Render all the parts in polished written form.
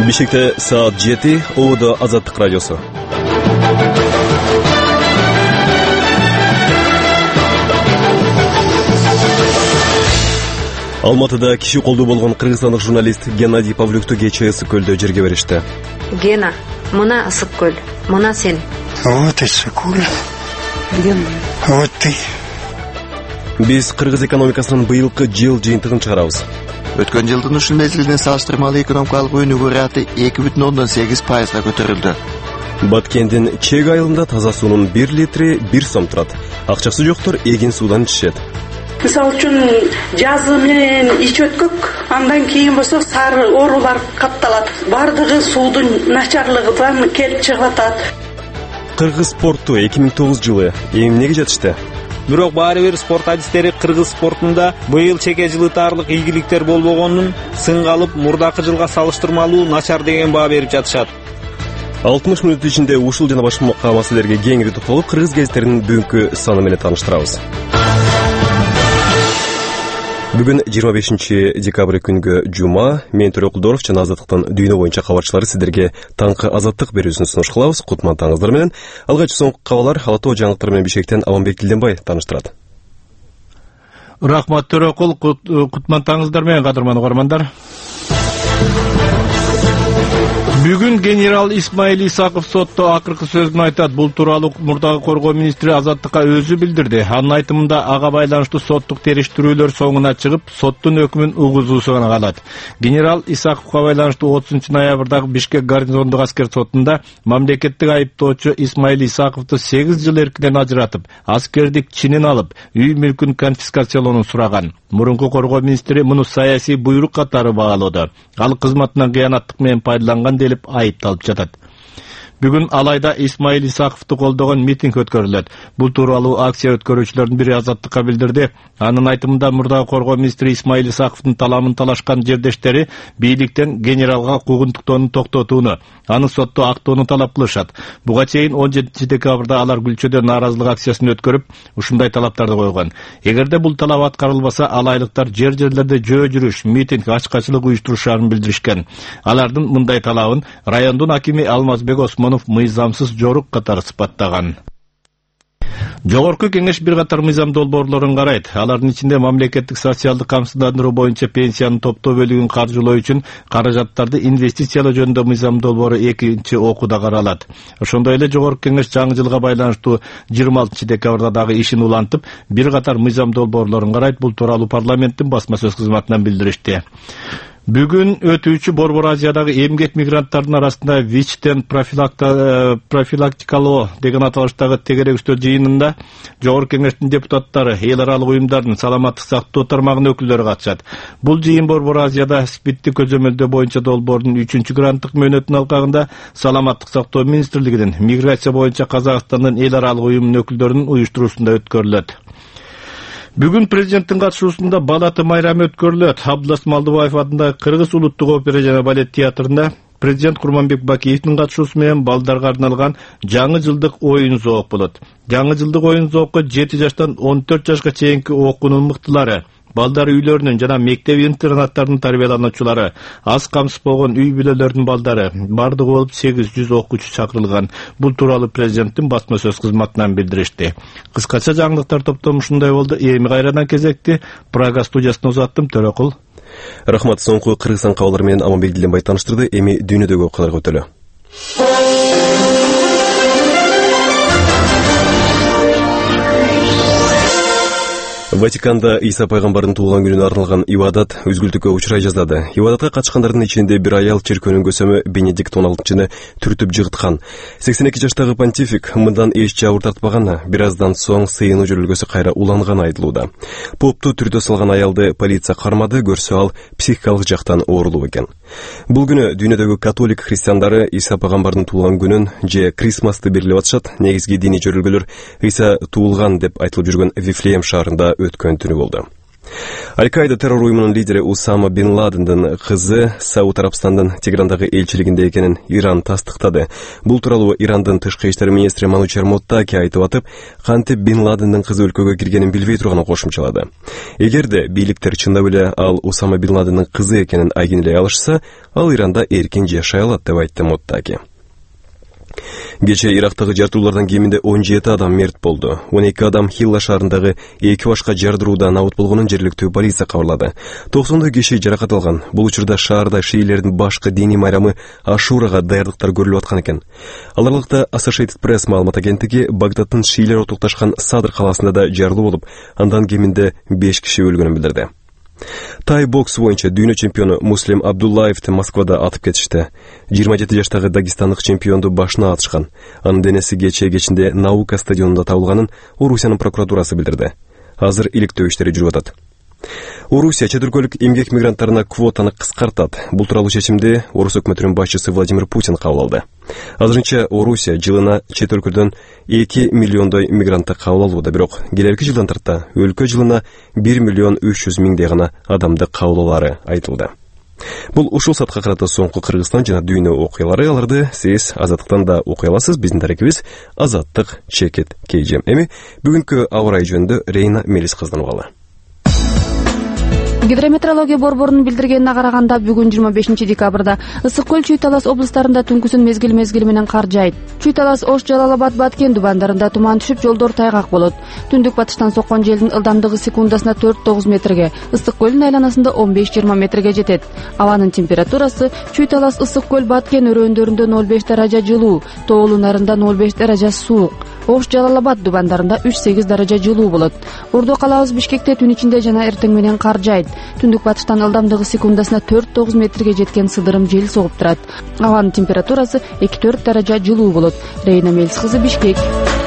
Бишкекте саат 7, ООД Азаттык радиосу. Алматыда киши колдуу болгон кыргызстандык журналист Геннадий Павлюкту кечээ ысык көлдө жерге беришти. Гена, мына ысык көл, мына сен. Вот ысык көл. Вот ты. Биз кыргыз экономикасынын быйылкы жыл жыйынтыгын чыгарабыз. Өткөн жылдын ушул мезгилине салыштырмалуу экономикалык өнүгүү раты 2,8%га көтөрүлдү. Баткендин Чег айылында таза суунун 1 литри 1 сом турат. Акчасы жоктор эгин суудан ичишет. Мисалы үчүн жазы менен ич өткөк, андан кийин болсо сары оорулар катталат. Бардыгы суудун начарлыгынан келип чыгып атат. Кыргыз спорту 2009 жылы эмнеге жатышты? Бирок баары бир спорт адистери кыргыз спортунда быйыл чеке жылытаарлык ийгиликтер болбогонун сынга алып, мурдакы жылга салыштырмалуу начар деген баа берип жатышат. 60 мүнөт ичинде ушул жана башка маселелерге кеңири токтолуп, кыргыз гезиттеринин бүгүнкү саны менен тааныштырабыз. Бүгүн 25 декабрь күнгө жума, мен Төрөк Кулдоров жана Азаттыктын дүйнө боюнча кабарчылары сиздерге таңкы азаттык берүүсүн сунуш кылабыз. Кутман таңыңыздар менен. Алгач соңку кабарлар Ала Тоо жаңылыктары менен Бишкектен Аманбек Дилденбай тааныштырат. Рахмат Төрөкул, кутман таңыңыздар менен кадырман угармандар. Бүгүн генерал Исмаил Исаков сотто акыркы сөзүн айтат. Бул тууралуу мурдагы коргоо министри Азаттыкка өзү билдирди. Анын айтымында ага байланыштуу соттук териштирүүлөр соңуна чыгып, соттун өкмүн угузуусуна калат. Генерал Исаковго байланыштуу 30-ноябрдагы Бишкек гарнизондук аскер сотунда мамлекеттик айыптоочу Исмаил Исаковду 8 жыл эркинен ажыратып, аскердик чинин алып, үй мүлкүн конфискациялоону сураган. Мурунку коргоо министри муну саясий буйрук катары баалоодо. Ал кызматынан кыянаттык менен пайдаланган делип айыпталып жатат. Бүгүн Алайда Исмаил Исаковду колдогон митинг өткөрүлөт. Бул тууралуу акция өткөрүүчүлөрдүн бири Азаттыкка билдирди. Анын айтымында мурдагы коргоо министри Исмаил Исаковдун таламын талашкан жердештери бийликтен генералга куугунтуктоону токтотууну, аны сотто актоону талап кылышат. Буга чейин 17 декабрда алар Күлчөдө нааразылык акциясын өткөрүп, ушундай талаптарды койгон. Эгерде бул талап аткарылбаса, алайлыктар жерлерде жөө жүрүш, митинг, ачкачылык уюштурушарын билдиришкен. Алардын мындай талабын райондун акими Алмазбек мыйзамсыз жорук катары сыпаттаган. Жогорку кеңеш бир катар мыйзам долбоорлорун карайт. Алардын ичинде мамлекеттик социалдык камсыздандыруу боюнча пенсиянын топтоо бөлүгүн каржылоо үчүн каражаттарды инвестициялоо жөнүндө мыйзам долбоору экинчи окууда каралат. Ошондой эле жогорку кеңеш жаңы жылга байланыштуу 26 декабрда дагы ишин улантып, бир катар мыйзам долбоорлорун карайт. Бул тууралуу парламенттин басма сөз кызматынан билдиришти. Бүгүн өтүүчү Борбор Азиядагы эмгек мигранттардын арасында ВИЧ-тен профилактикалоо деген аталыштагы тегерек үстөл жыйынында Жогорку кеңештин депутаттары, эл аралык уюмдардын саламаттык сактоо тармагынын өкүлдөрү катышат. Бул жыйын Борбор Азияда СПИДти көзөмөлдөө боюнча долбоордун 3-чү гранттык мөөнөтүнүн алкагында саламаттык сактоо министрлигинин миграция боюнча Казакстандын эл аралык уюмунун өкүлдөрүнүн уюштуруусунда өткөрүлөт. Бүгүн президенттин катышуусунда балаты майрамы өткөрүлөт. Абдулас Малдыбаев атындагы Кыргыз улуттук опера жана балет театрында президент Курманбек Бакиевдин катышуусу менен балдарга арналган жаңы жылдык оюн зоок болот. Жаңы жылдык оюн зоокко 7 жаштан 14 жашка чейинки окуунун мыктылары, балдар үйлөрүнүн жана мектеп-интернаттардын тарбиялануучулары, аз камсыз болгон үй бүлөлөрдүн балдары, бардыгы болуп 800 окуучу чакырылган. Бул тууралуу президенттин басма сөз кызматынан билдиришти. Кыскача жаңылыктар топтому ушундай болду. Эми кайрадан кезекти Прага студиясына узаттым. Төрөкул. Рахмат. Соңку Кыргызстан кабарлары менен Аманбек Дилденбай тааныштырды. Эми дүйнөдөгү окуяларга өтөлү. Ватиканда Иса пайгамбардын туулган күнүнө арналган ибадат үзгүлтүккө учурай жаздады. Ибадатка катышкандардын ичинде бир аял чиркөөнүн көсөмү Бенедикт 16-чыны түртүп жыгыткан. 82 жаштагы понтифик мындан эч жабыр тартпаган, бир аздан соң сыйынуу жүрөлгөсү кайра уланганы айтылууда. Попту түртө салган аялды полиция кармады, көрсө ал психикалык жактан оорулуу экен. Бул күнү дүйнөдөгү католик христиандары Иса пайгамбардын туулган күнүн же Крисмасты белгилеп атышат. Негизги диний жөрөлгөлөр Иса туулган деп айтылып жүргөн Вифлеем шаарында өткөн түнү болду. Аль-Каида террор уюмунун лидери Усама бин Ладендин кызы Сауд Арабстандын Теграндагы элчилигинде экенин Иран тастыктады. Бул тууралуу Ирандын тышкы иштер министри Манучар Моттаки айтып атып, кантип бин Ладендин кызы өлкөгө киргенин билбей турганын кошумчалады. Эгерде бийликтер чындап эле ал Усама бин Ладендин кызы экенин айгинелей алышса, ал Иранда эркин жашай алат деп айтты Моттаки. Кече Ирактагы жартуулардан кеминде 17 адам мерт болду. 12 адам Хилла шаарындагы 2 башка жардыруудан набыт болгонун жергиликтүү полиция кабарлады. 90 киши жаракат алган. Бул учурда шаарда шиилердин башкы диний майрамы Ашурага даярдыктар көрүлүп аткан экен. Ал аралыкта Associated Press маалымат агенттиги Багдадтын шиилер отукташкан Садр калаасында да жарылуу болуп, андан кеминде 5 киши өлгөнүн билдирди. Тай бокс боюнча дүйнө чемпиону Муслим Абдуллаевди Москвада атып кетишти. 27 жаштагы дагестандык чемпионду башына атышкан. Анын денеси кечинде Наука стадионунда табылганын Орусиянын прокуратурасы билдирди. Азыр иликтөө иштери жүрүп атат. Орусия чет-өлкөлүк эмгек мигранттарына квотаны кыскартат. Бул тууралуу чечимди Орус өкмөтүнүн башчысы Владимир Путин кабыл алды. Азырынча Орусия жылына чет-өлкөдөн 2 миллиондой мигрантты кабыл алууда, бирок келерки жылдан тарта өлкө жылына 1 миллион 300 миңдей гана адамды кабыл алары айтылды. Бул ушул саатка карата соңку Кыргызстан жана дүйнө окуялары, аларды сиз Азаттыктан да окуй аласыз. Биздин дарекибиз Азаттык чекит KGM. Эми бүгүнкү аба ырайы жөнүндө Рейна Мелис кыздан угалы. Гидрометеорология борборунун билдиргенине караганда бүгүн 25 декабрда Ысык көл, Чүй Талас облустарында түнкүсүн мезгил менен кар жаайт. Чүй Талас, Ош, Жалал-Абад, Баткен дубандарында туман түшүп, жолдор тайгак болот. Түндүк батыштан соккон желдин ылдамдыгы секундасына 4-9 метрге, Ысык көлдүн айланасында 15-20 метрге жетет. Абанын температурасы Чүй Талас, Ысык көл, Баткен өрөөндөрүндө 0,5 даража жылуу, тоолуу нарында 0,5 даража суук. Ош, Жалал-Абад дубандарында 3-8 даража жылуу болот. Ордо калабыз Бишкекте түн ичинде жана эртең менен кар жаайт. Түндүк батыштан ылдамдыгы секундасына 4-9 метрге жеткен сыдырым жел согуп турат. Абанын температурасы 2-4 даража жылуу болот. Рейна Мелис кызы, Бишкек.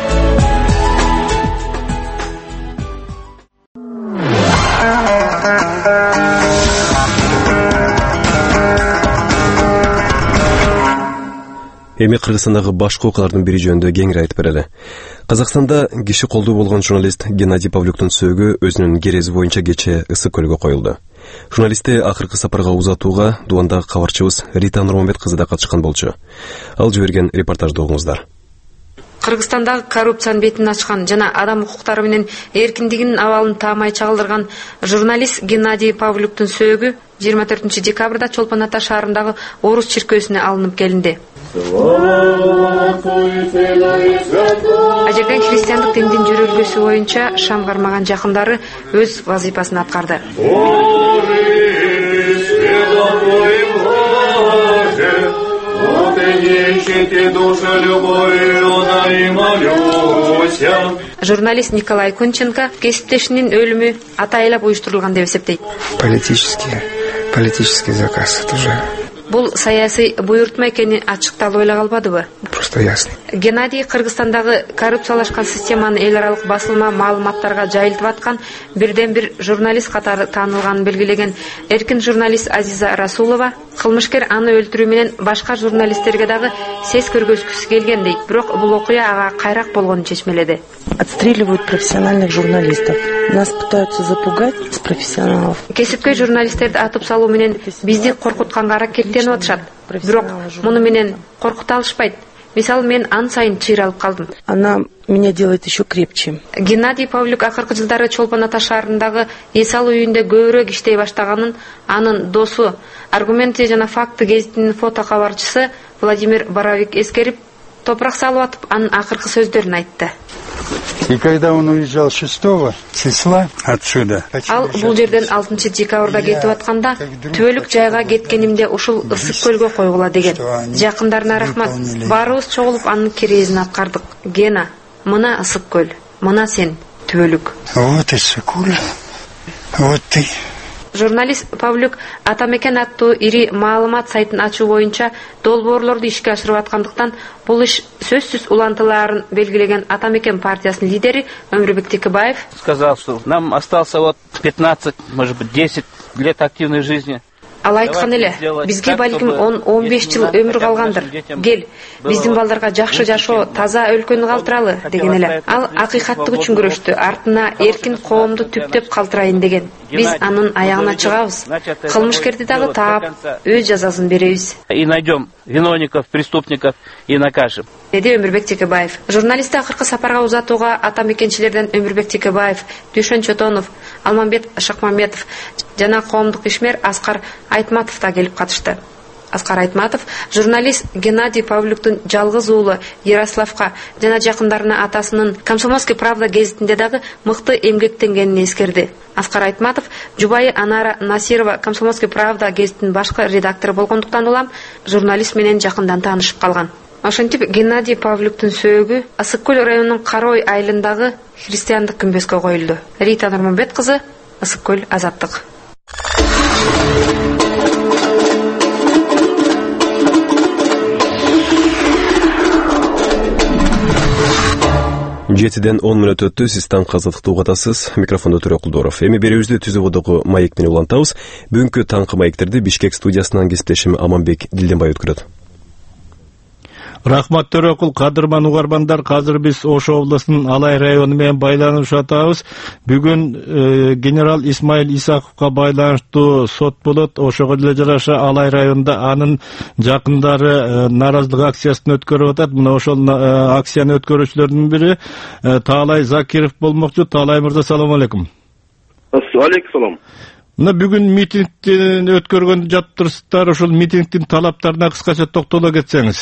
Эми Кыргызстандагы башка окуялардын бири жөнүндө кеңири айтып берели. Казакстанда киши колдуу болгон журналист Геннадий Павлюктун сөөгү өзүнүн керези боюнча кече Ысык көлгө коюлду. Журналистти акыркы сапарга узатууга дубандагы кабарчыбыз Рита Нурмамбет кызы да катышкан болчу. Ал жиберген репортажды угуңуздар. Кыргызстандагы коррупциянын бетин ачкан жана адам укуктары менен эркиндигинин абалын таамай чагылдырган журналист Геннадий Павлюктун сөөгү 24 декабрда Чолпон Ата шаарындагы Орус чиркөөсүнө алынып келинди. Ажерден христиандык диндин жүрөлгөсү боюнча шам кармаган жакындары өз вазифасын аткарды. Журналист Николай Кунченко кесиптешинин өлүмү атайылап уюштурулган деп эсептейт. Политический заказ, это же Бул саясий буйртма экени ачыкталып эле калбадыбы? просто ясно. Геннадий Кыргызстандагы коррупциялашкан системаны эл аралык басылма маалыматтарга жайылтып аткан бирден бир журналист катары таанылганын белгилеген эркин журналист Азиза Расулова кылмышкер аны өлтүрүү менен башка журналисттерге дагы сес көргөзгүсү келген дейт. Бирок бул окуя ага кайрак болгонун чечмеледи. Отстреливают профессиональных журналистов. Нас пытаются запугать с профессионалов. Кесипкөй журналисттерди атып салуу менен бизди коркутканга аракеттенип атышат. Бирок муну менен коркута алышпайт. Мисалы, мен ан сайын чыйралып калдым. Она меня делает еще крепче. Геннадий Павлюк акыркы жылдары Чолпон Ата шаарындагы Эсал үйүндө көбүрөөк иштей баштаганын анын досу, Аргументы жана Факты гезитинин фото кабарчысы Владимир Боровик эскерип, топурак салып атып, анын акыркы сөздөрүн айтты. И когда он уезжал 6 числа отсюда. Ал бул жерден 6 декабрда кетип атканда түбөлүк жайга кеткенимде ушул Ысык көлгө койгула деген. Жакындарына рахмат. Баарыбыз чогулуп анын керезин аткардык. Гена, мына Ысык көл, мына сен түбөлүк. Вот Ысык көл. Вот ты. Журналист Павлюк Атамекен аттуу ири маалымат сайтын ачуу боюнча долбоорлорду ишке ашырып аткандыктан бул иш сөзсүз улантылаарын белгилеген Атамекен партиясынын лидери Өмүрбек Текебаев сказал, что нам остался вот 15, может быть, 10 лет активной жизни. Ал айткан эле, бизге балким 10-15 жыл өмүр калгандыр. Кел, биздин балдарга жакшы жашоо, таза өлкөнү калтыралы деген эле. Ал акыйкаттык үчүн күрөштү, артына эркин коомду түптөп калтырайын деген. Биз анын аягына чыгабыз. Кылмышкерди дагы таап, өз жазасын беребиз. И найдем виновников, преступников и накажем. Деди Өмүрбек Текебаев. Журналистти акыркы сапарга узатууга ата мекенчилерден Өмүрбек Текебаев, Дүйшөн Чотонов, Алмамбет Шакмамбетов жана коомдук ишмер Аскар Айтматов да келип катышты. Аскар Айтматов журналист Геннадий Павлюктун жалгыз уулу Ярославка жана жакындарына атасынын Комсомольская правда гезитинде дагы мыкты эмгектенгенин эскерди. Аскар Айтматов жубайы Анара Насирова Комсомольская правда гезитинин башкы редактору болгондуктан улам журналист менен жакындан таанышып калган. Ошентип Геннадий Павлюктун сөөгү Ысык көл районунун Карой айылындагы христиандык күмбөзгө коюлду. Рита Нурманбет кызы, Ысык көл, Азаттык. Жетиден 10 мүнөт өттү, сиз таңкы азаттыкты угатасыз. Микрофондо Төрө Кулдоров. Эми берүүбүздү түзүп отогу маек менен улантабыз. Бүгүнкү таңкы маектерди Бишкек студиясынан кесиптешим Аманбек Дилденбай өткөрөт. Рахмат Төрөкул, кадырман угармандар, азыр биз Ош облусунун Алай району менен байланышып атабыз. Бүгүн генерал Исмаил Исаковго байланыштуу сот болот. Ошого деле жараша Алай районунда анын жакындары наразылык акциясын өткөрүп атат. Мына ошол акцияны өткөрүүчүлөрдүн бири Таалай Закиров болмокчу. Таалай мырза, салам алейкум. Алейкум салам. Мына бүгүн митингти өткөргөндү жатыптырсыздар. Ошол митингдин талаптарына кыскача токтоло кетсеңиз.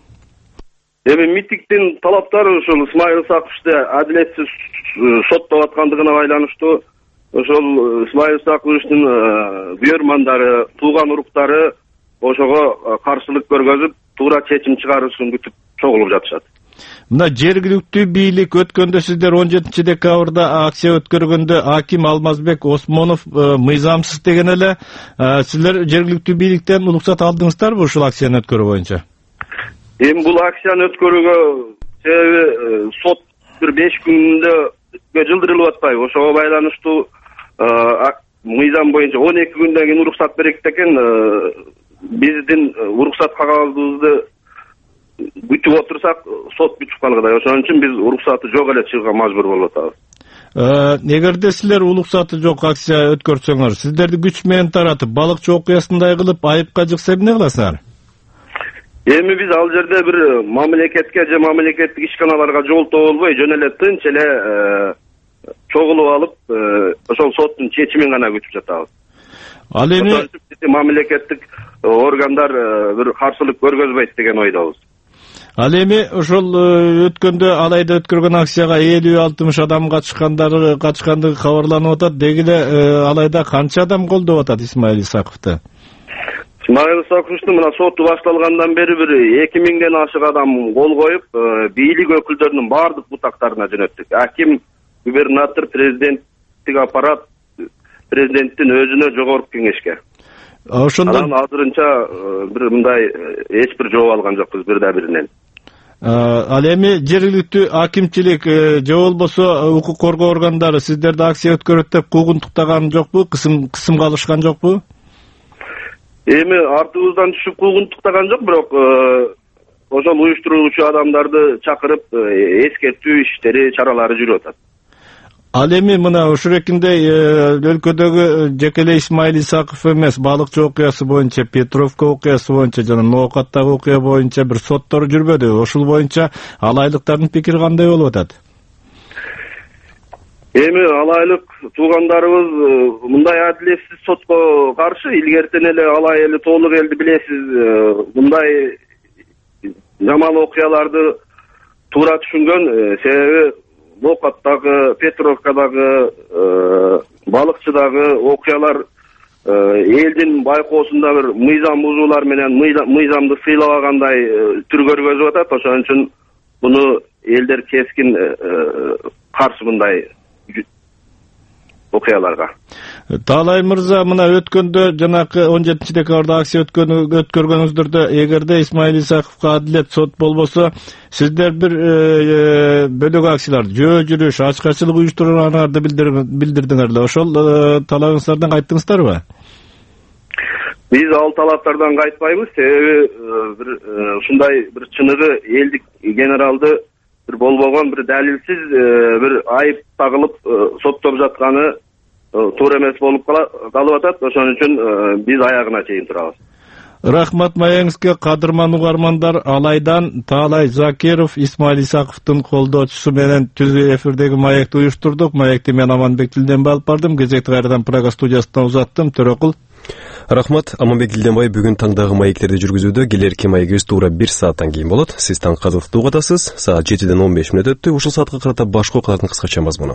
Эми митингдин талаптары ошол Исмаил Исаковду адилетсиз соттоп аткандыгына байланыштуу. Ошол Исмаил Исаковдун бүйөрмандары, тууган уруктары ошого каршылык көргөзүп, туура чечим чыгарышын күтүп чогулуп жатышат. Мына жергиликтүү бийлик өткөндө сиздер 17 декабрда акция өткөргөндө Аким Алмазбек Осмонов мыйзамсыз деген эле, силер жергиликтүү бийликтен уруксат алдыңыздарбы ушул акцияны өткөрүү боюнча? Эми бул акцияны өткөрүүгө себеби сот бир 5 күндө жылдырылып атпайбы. Ошого байланыштуу мыйзам боюнча 12 күндөн кийин уруксат берет экен. Биздин уруксат кагазыбызды күтүп отурсак сот бүтүп калгыдай. Ошон үчүн биз уруксаты жок эле чыгууга мажбур болуп атабыз. Эгерде силер уруксаты жок акция өткөрсөңөр, сиздерди күч менен таратып, балыкчы окуясындай кылып айыпка жыкса эмне кыласыңар? Эми биз ал жерде бир мамлекетке же мамлекеттик ишканаларга жолтоо болбой, жөн эле тынч эле чогулуп алып, ошол соттун чечимин гана күтүп жатабыз. Ал эми мамлекеттик органдар бир каршылык көргөзбөйт деген ойдобуз. Ал эми ошол өткөндө Алайда өткөргөн акцияга 50-60 адам катышкандыгы кабарланып атат. Деги эле Алайда канча адам колдоп атат Исмаил Исаковду? Исмаил Исаковдун мына соту башталгандан бери бир 2000ден ашык адам кол коюп, бийлик өкүлдөрүнүн баардык бутактарына жөнөттүк. Аким, губернатор, президенттик аппарат, президенттин өзүнө, жогорку кеңешке. Ошондон азырынча бир мындай эч бир жооп алган жокпуз бир да биринен. Ал эми жергиликтүү акимчилик же болбосо укук коргоо органдары сиздерди акция өткөрөт деп куугунтуктаган жокпу? Кысымга алышкан жокпу? Эми артыбыздан түшүп куугунтуктаган жок, бирок ошол уюштуруучу адамдарды чакырып эскертүү иштери, чаралары жүрүп атат. Ал эми мына ушурекиндей өлкөдөгү жеке эле Исмаил Исаков эмес, балыкчы окуясы боюнча, Петровка окуясы боюнча жана Ноокаттагы окуя боюнча бир соттор жүрбөдү. Ошол боюнча алайлыктардын пикири кандай болуп атат? Эми алайлык туугандарыбыз мындай адилетсиз сотко каршы илгертен эле Алай эли толук элди билесиз, мындай жаман окуяларды туура түшүнгөн. Себеби Ноокаттагы, Петровкадагы, балыкчыдагы окуялар элдин байкоосунда бир мыйзам бузуулар менен мыйзамды сыйлабагандай түр көргөзүп атат. Ошон үчүн буну элдер кескин каршы мындай окуяларга. Таалай мырза, мына өткөндө жанакы 17 декабрда акция өткөргөнүңүздөрдө эгерде Исмаил Исаковго адилет сот болбосо, сиздер бир бөлөк акциялар, жөө жүрүш, ачкачылык уюштурганыңарды билдирдиңер эле. Ошол талабыңыздардан кайттыңыздарбы? Биз ал талаптардан кайтпайбыз, себеби бир ушундай бир чыныгы элдик генералды бир болбогон, бир далилсиз бир айып тагылып соттоп жатканы туура эмес болуп калып атат. Ошон үчүн биз аягына чейин турабыз. Рахмат маеңизге, кадырман угармандар. Алайдан Таалай Закиров Исмаил Исаковдун колдоочусу менен түзүү эфирдеги маекти уюштурдук. Маекти мен Аманбек Дилденбай алып бардым. Кезекти кайрадан Прага студиясынан узаттым. Төрөкул. Рахмат. Аманбек Дилденбай бүгүн таңдагы маектерди жүргүзүүдө. Келерки маегибиз туура 1 сааттан кийин болот. Сиз таң кызыктуу угатасыз. Саат 7ден 15 мүнөт өттү. Ушул саатка карата башка окуялардын кыскача мазмуну.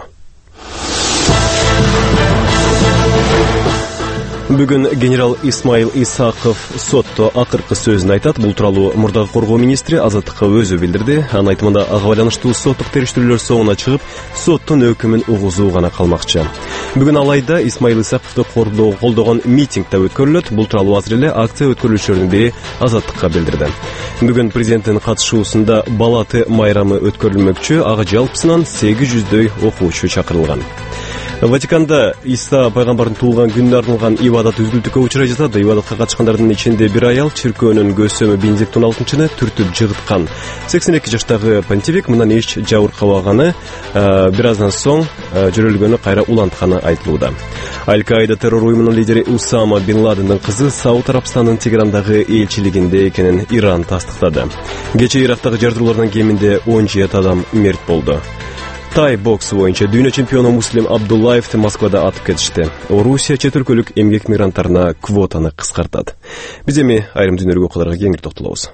Бүгүн генерал Исмаил Исаков сотто акыркы сөзүн айтат. Бул тууралуу мурдагы коргоо министри Азаттыкка өзү билдирди. Анын айтымында ага байланыштуу соттук териштирүүлөр соңуна чыгып, соттун өкүмүн угузуу гана калмакчы. Бүгүн алайда Исмаил Исаковду колдогон митинг да өткөрүлөт. Бул тууралуу азыр эле акция өткөрүүчүлөрдүн бири Азаттыкка билдирди. Бүгүн президенттин катышуусунда Балаты майрамы өткөрүлмөкчү. Ага жалпысынан 800дөй окуучу чакырылган. Ватиканда Иса пайгамбардын туулган күнүнө арналган ибадат үзгүлтүккө учурай жатат. Ибадатка катышкандардын ичинде бир аял чиркөөнүн көсөмү Бенедикт 16-чыны түртүп жыгыткан. 82 жаштагы понтифик мындан эч жабыркабаганы, бир аздан соң жөрөлгөнү кайра улантканы айтылууда. Аль-Каида террор уюмунун лидери Усама бин Ладендин кызы Сауд Арабстандын Тегерандагы элчилигинде экенин Иран тастыктады. Кечээ Ирактагы жардыруулардан кеминде 17 адам мерт болду. Тай бокс боюнча дүйнө чемпиону Муслим Абдуллаевди Москвада атып кетишти. Орусия чет өлкөлүк эмгек мигранттарына квотаны кыскартат. Биз эми айрым дүйнөлүк окуяларга кеңири токтолобуз.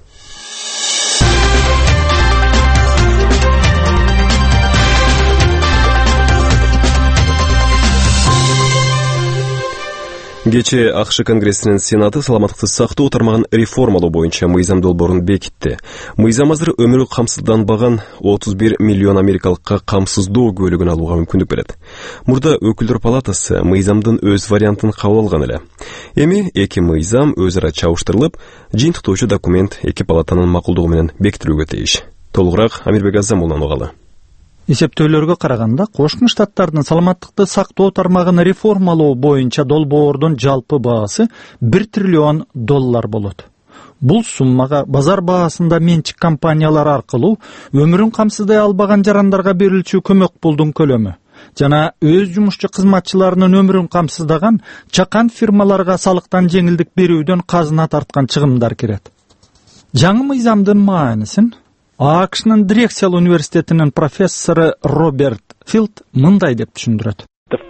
Кечээ АКШ Конгрессинин Сенаты саламаттыкты сактоо тармагын реформалоо боюнча мыйзам долбоорун бекитти. Мыйзам азыр өмүрү камсызданбаган 31 миллион америкалыкка камсыздоо көйлөгүн алууга мүмкүндүк берет. Мурда өкүлдөр палатасы мыйзамдын өз вариантын кабыл алган эле. Эми эки мыйзам өз ара чабыштырылып, жыйынтыктоочу документ эки палатанын макулдугу менен бекитилүүгө тийиш. Толугураак Амирбек Азамулдан угалы. Эсептөөлөргө караганда, Кошмо Штаттардын саламаттыкты сактоо тармагын реформалоо боюнча долбоордун жалпы баасы $1 триллион болот. Бул суммага базар баасында менчик компаниялар аркылуу өмүрүн камсыздай албаган жарандарга берилчү көмөк пулдун көлөмү жана өз жумушчу кызматчыларынын өмүрүн камсыздаган чакан фирмаларга салыктан жеңилдик берүүдөн казына тарткан чыгымдар кирет. Жаңы мыйзамдын маанисин АКШнын Дрексел университетинин профессору Роберт Филд мындай деп түшүндүрөт.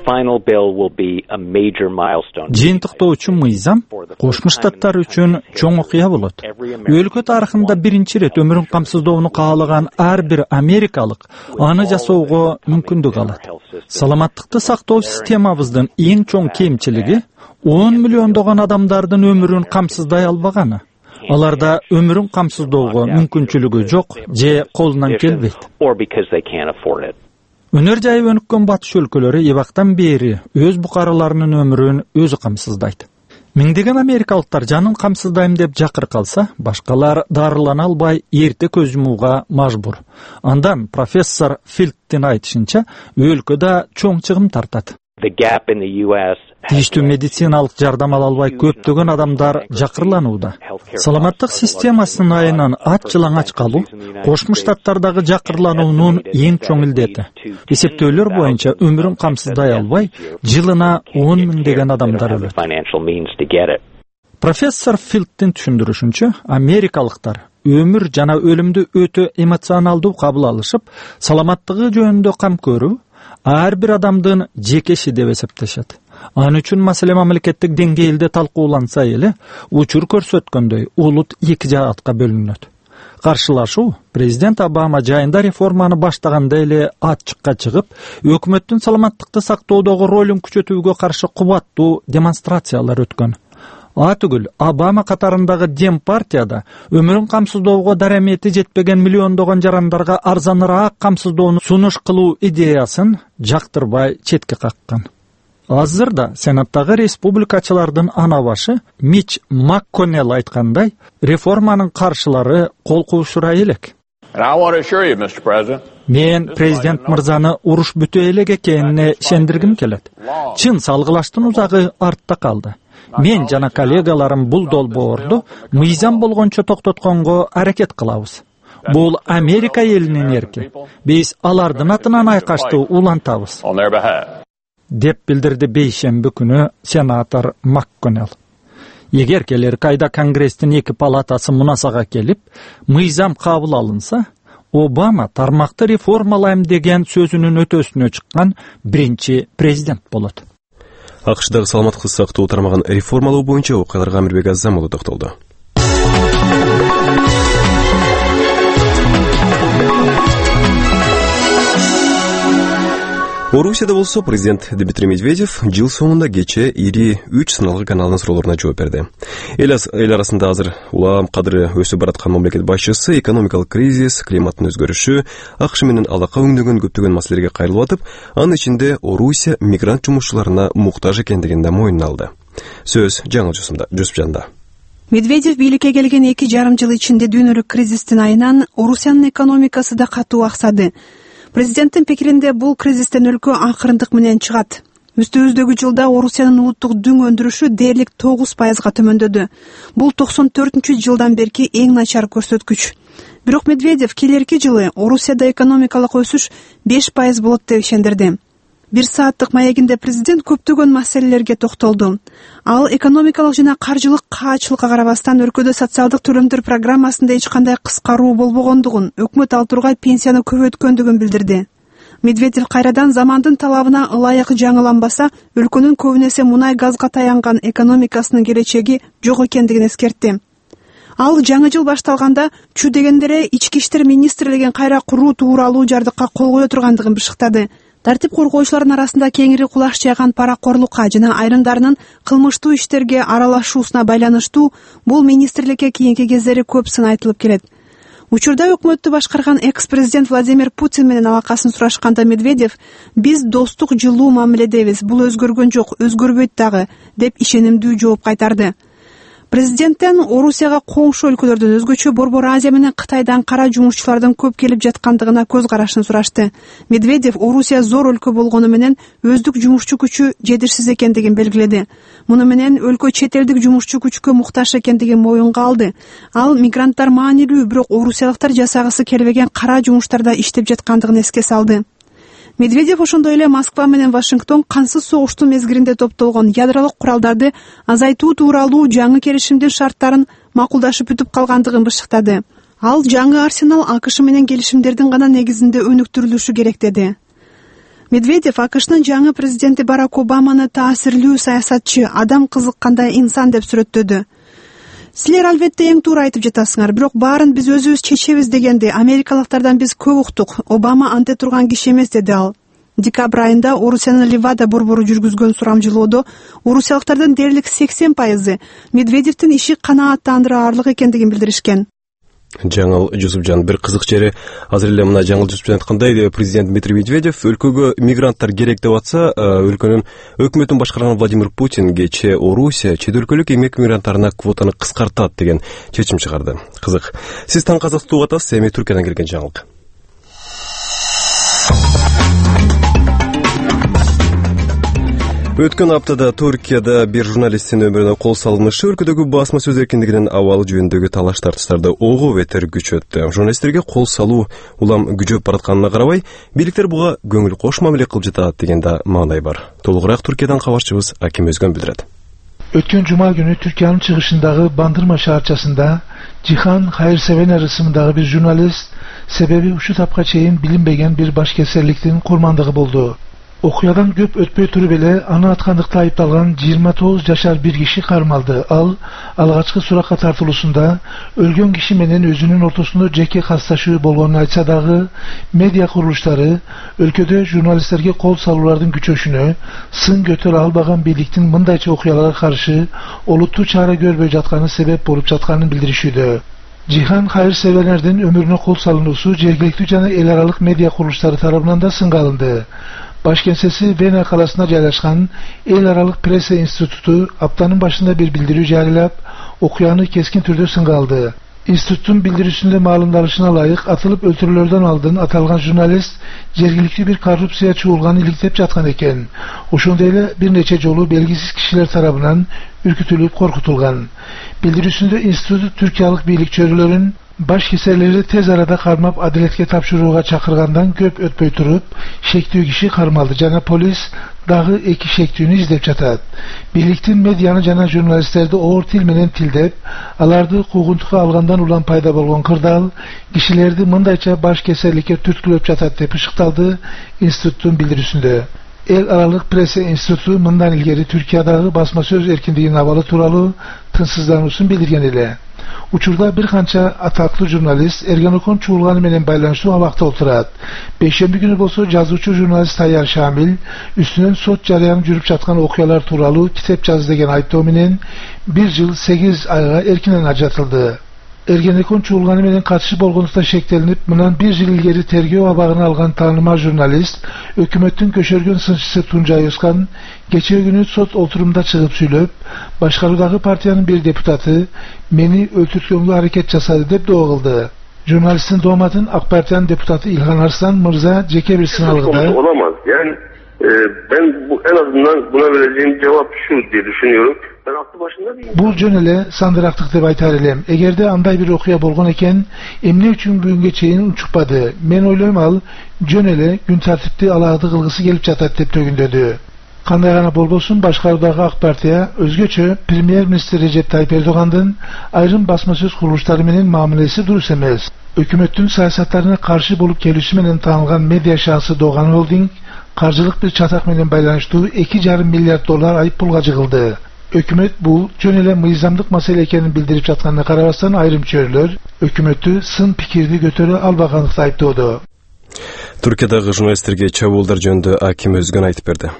Жыйынтыктоочу мыйзам Кошмо Штаттар үчүн чоң окуя болот. Өлкө тарыхында биринчи ирет өмүрүн камсыздоону каалаган ар бир америкалык аны жасоого мүмкүндүк алат. Саламаттыкты сактоо системабыздын эң чоң кемчилиги 10 миллиондогон адамдардын өмүрүн камсыздай албаганы. Аларда өмүрүн камсыздоого мүмкүнчүлүгү жок же колунан келбейт. Өнөр жайы өнүккөн батыш өлкөлөрү эбактан бери өз букараларынын өмүрүн өзү камсыздайт. Миңдеген америкалыктар жанын камсыздайм деп жакыр калса, башкалар дарылана албай эрте көз жумууга мажбур. Андан профессор Филдтин айтышынча, өлкөдө чоң чыгым тартат. Тийиштүү медициналык жардам ала албай көптөгөн адамдар жакырланууда. Саламаттык системасынын айынан ат жылаңач калуу Кошмо Штаттардагы жакырлануунун эң чоң илдети. Эсептөөлөр боюнча өмүрүн камсыздай албай, жылына 10 миңдеген адамдар өлөт. Профессор Филдтин түшүндүрүшүнчө, америкалыктар өмүр жана өлүмдү өтө эмоционалдуу кабыл алышып, саламаттыгы жөнүндө кам көрүү ар бир адамдын жеке иши деп эсептешет. Ан үчүн маселе мамлекеттик деңгээлде талкууланса эле, учур көрсөткөндөй улут эки жаатка бөлүнөт. Каршылашуу президент Обама жайында реформаны баштаганда эле ачыкка чыгып, өкмөттүн саламаттыкты сактоодогу ролун күчөтүүгө каршы кубаттуу демонстрациялар өткөн. Атүгүл Обама катарындагы Дем партияда өмүрүн камсыздоого дарамети жетпеген миллиондогон жарандарга арзаныраак камсыздоону сунуш кылуу идеясын жактырбай четке каккан. Азырда Сенаттагы республикачылардын ана башы Мич МакКоннелл айткандай, реформанын каршылары кол куушура элек. Мен президент мырзаны уруш бүтө элек экенине ишендиргим келет. Чын салгылаштын узагы артта калды. Мен жана коллегаларым бул долбоорду мыйзам болгончо токтотконго аракет кылабыз. Бул Америка элинин эрки. Биз алардын атынан айкашты улантабыз, деп билдирди бейшемби күнү сенатор МакКоннелл. Эгер келер кайда Конгресстин эки палатасы мунасага келип, мыйзам кабыл алынса, Обама тармакты реформалайм деген сөзүнүн өтөсүнө чыккан биринчи президент болот. АКШдагы саламаттыкты сактоо тармагын реформалоо боюнча окуяларга Амирбек Азамулу токтолду. Орусияда болсо президент Дмитрий Медведев жыл соңунда кече ири 3 сыналгы каналдын суроолоруна жооп берди. Эл арасында азыр улам кадыры өсүп бараткан мамлекет башчысы экономикалык кризис, климаттын өзгөрүшү, АКШ менен алака өңдөгөн көптөгөн маселелерге кайрылып атып, анын ичинде Орусия мигрант жумушчуларына муктаж экендигин да мойнуна алды. Сөз жаңы Жусупжанда. Медведев бийликке келген 2,5 жыл ичинде дүйнөлүк кризистин айынан Орусиянын экономикасы да катуу аксады. Президенттин пикиринде бул кризистен өлкө акырындык менен чыгат. Үстүбүздөгү жылда Орусиянын улуттук дүң өндүрүшү дээрлик 9%га төмөндөдү. Бул 94-жылдан берки эң начар көрсөткүч. Бирок Медведев келерки жылы Орусияда экономикалык өсүш 5% болот деп ишендирди. 1 сааттык маегинде президент көптөгөн маселелерге токтолду. Ал экономикалык жана каржылык каачылыкка карабастан өлкөдө социалдык төлөмдөр программасында эч кандай кыскаруу болбогондугун, өкмөт ал тургай пенсияны көбөйткөндүгүн билдирди. Медведев кайрадан замандын талабына ылайык жаңыланбаса, өлкөнүн көбүнесе мунай газга таянган экономикасынын келечеги жок экендигин эскертти. Ал жаңы жыл башталганда чү дегендере ички иштер министрлигин кайра куруу тууралуу жардыкка кол кое тургандыгын бышыктады. Тартип коргоочулардын арасында кеңири кулаш жайган паракорлукка жана айрымдарынын кылмыштуу иштерге аралашуусуна байланыштуу бул министрликке кийинки кездери көп сын айтылып келет. Учурда өкмөттү башкарган экс-президент Владимир Путин менен алакасын сурашканда Медведев «Биз достук жылуу мамиледебиз, бул өзгөргөн жок, өзгөрбөйт дагы» деп ишенимдүү жооп кайтарды. Президенттен Орусияга коңшу өлкөлөрдөн өзгөчө Борбор Азия менен Кытайдан кара жумушчулардын көп келип жаткандыгына көз карашын сурашты. Медведев Орусия зор өлкө болгону менен өздүк жумушчу күчү жетишсиз экендигин белгиледи. Муну менен өлкө чет элдик жумушчу күчкө муктаж экендигин моюнга алды. Ал мигранттар маанилүү, бирок орусиялыктар жасагысы келбеген кара жумуштарда иштеп жаткандыгын эске салды. Медведев ошондой эле Москва менен Вашингтон кансыз согуштун мезгилинде топтолгон ядролук куралдарды азайтуу тууралуу жаңы келишимдин шарттарын макулдашып бүтүп калгандыгын бышыктады. Ал жаңы арсенал АКШ менен келишимдердин гана негизинде өнүктүрүлүшү керек деди. Медведев АКШнын жаңы президенти Барак Обаманы таасирлүү саясатчы, адам кызыккандай инсан деп сүрөттөдү. Силер албетте эң туура айтып жатасыңар, бирок баарын биз өзүбүз чечебиз дегенди америкалыктардан биз көп уктук. Обама анте турган киши эмес, деди ал. Декабрь айында Орусиянын Левада борбору жүргүзгөн сурамжылоодо орусиялыктардын дээрлик 80% Медведевдин иши канааттандыраарлык экендигин билдиришкен. Жаңыл Жусупжан, бир кызык жери азыр эле мына Жаңыл Жусупжан айткандай, президент Дмитрий Медведев өлкөгө мигранттар керек деп атса, өлкөнүн өкмөтүн башкарган Владимир Путин кече Орусия чет өлкөлүк эмгек мигранттарына квотаны кыскартат деген чечим чыгарды. Кызык. Сиз таң казактуу атасыз, эми Түркиядан келген жаңылык. Өткөн аптада Түркияда бир журналисттин өмүрүнө кол салынышы өлкөдөгү басма сөз эркиндигинин абалы жөнүндөгү талаш тартыштарды огу бетер күчөттү. Журналисттерге кол салуу улам күчөп баратканына карабай, бийликтер буга көңүл кош мамиле кылып жатат деген да маанай бар. Толугураак Түркиядан кабарчыбыз Аким Өзгөн билдирет. Өткөн жума күнү Түркиянын чыгышындагы Бандырма шаарчасында Жихан Хайырсевенер ысымындагы бир журналист себеби ушул тапка чейин билинбеген бир башкесерликтин курмандыгы болду. Окуядан көп өтпөй туруп эле аны аткандыкта айыпталган 29 жашар бир киши кармалды. Ал алгачкы суракка тартылуусунда өлгөн киши менен өзүнүн ортосунда жеке касташуу болгонун айтса дагы, медиа курулуштары өлкөдө журналисттерге кол салуулардын күчөшүнө, сын көтөрө албаган бийликтин мындайча окуяларга каршы олуттуу чара көрбөй жатканы себеп болуп жатканын билдиришүүдө. Жихан Хайырсевенердин өмүрүнө кол салынуусу жергиликтүү жана эл аралык медиа курулуштары тарабынан да сынга алынды. Башкенсеси Вена каласына жайлашкан эл аралык пресса институту аптанын башында бир билдирүү жарыялап, окуяны кескин түрдө сынга алды. İnstitutun bildirisinde ma'lumlanışına layık atılıp öldürülörden aldığın atalgan jurnalist jergilikli bir korrupsiya çuğulgan iliktep jatkan eken. Oşonda ele bir neçe jolu belgisiz kişiler tarafından ürkütülüp korkutulgan. Bildirisinde institut Türkiye'lik birlikçörülörün baş keserleri tez arada karmap adaletke tapşırууга çakırgandan köp ötpöy turup şektүү kişi karmaldı. Jana polis dağı eki şektүүnü izlep jatat. Birliktin medyany jana jurnalistlerdi oğur til menen tildep, alardı kuguntuğa algandan ulan payda bolgon kırdal, kişilerdi mındayça baş keserlikке türtkülöp jatat dep ışıktaldı institutun bildirisinde. El Aralık Presse Institutu mından ilgeri Türkiye'dagi basma söz erkinliğinin havalı turalı tınssızlanуусун bildirgen ele. Uçurda bir kança ataklı jurnalist Ergenekon çuğulganı menen baylanışlı abakta oturat. Beşembi günü bolsa жазуучу jurnalist Tayyar Şamil üstünen sot jarayan jürüp жаткан okuyalar turalı kitap жазды деген ayıptoo menen 1 yıl 8 ayga erkinen ajatıldı. Ergenekon çuğulganı menen katışı bolgonlukta şektelinip, mынан 1 yıl ilgeri tergөө abagını algan tanıma jurnalist, hökümetin köşörgön sınçısı Tuncay Özkan, geçen günü sot oturumda çıkıp söylöp, başkarudağı partiyanın bir deputatı, meni öldürtkönlü hareket jasadı dep doğuldu. Jurnalistin doğmadın AK Partiyanın deputatı İlhan Arslan Mırza ceke bir sınavlıda... Olamaz. Yani ben en azından buna vereceğim cevap şu diye düşünüyorum. Ben aklı başında değilim. Bu jönele sandıraktık dep aytar elem. Egerde anday bir okuya bolgon eken, emne üçün bugünkü çeyin uçukpadı. Men oyloyum al, jönele gün tartipti alağıdı kılgısı gelip jatat dep tögündödü. Kanday gana bol bolsun başkarudağı AK Parti'ye özgöçö Premier Minister Recep Tayyip Erdoğan'dan ayrım basma söz kuruluşları menen mamilesi durus emez. Hökümetin siyasatlarına karşı bolup kelişi menen tanılgan medya şahsı Doğan Holding, karjılık bir çatak menen baylanıştığı $2,5 milyar ayıp pulga jıgıldı. Hökümet bu jönele mıyzamlık mesele ekenini bildirip jatkanına karabastan ayrım çörülөр, hökümeti sın pikirdi götörü albakanlıkta ayıptoodu. Türkiye'dagi jurnalistlerge çabulдар jönündө Akim Özgün aytıp berdi.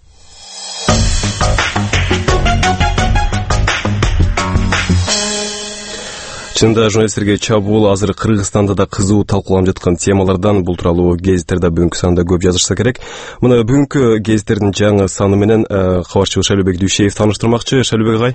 Чында журналисттерге чабуул азыр Кыргызстанда да кызуу талкууланып жаткан темалардан бул тууралуу гезиттерде бүгүнкү санда көп жазышса керек. Мына бүгүнкү гезиттердин жаңы саны менен кабарчыбыз Шайлообек Дүйшеев тааныштырмакчы. Шайлообек агай.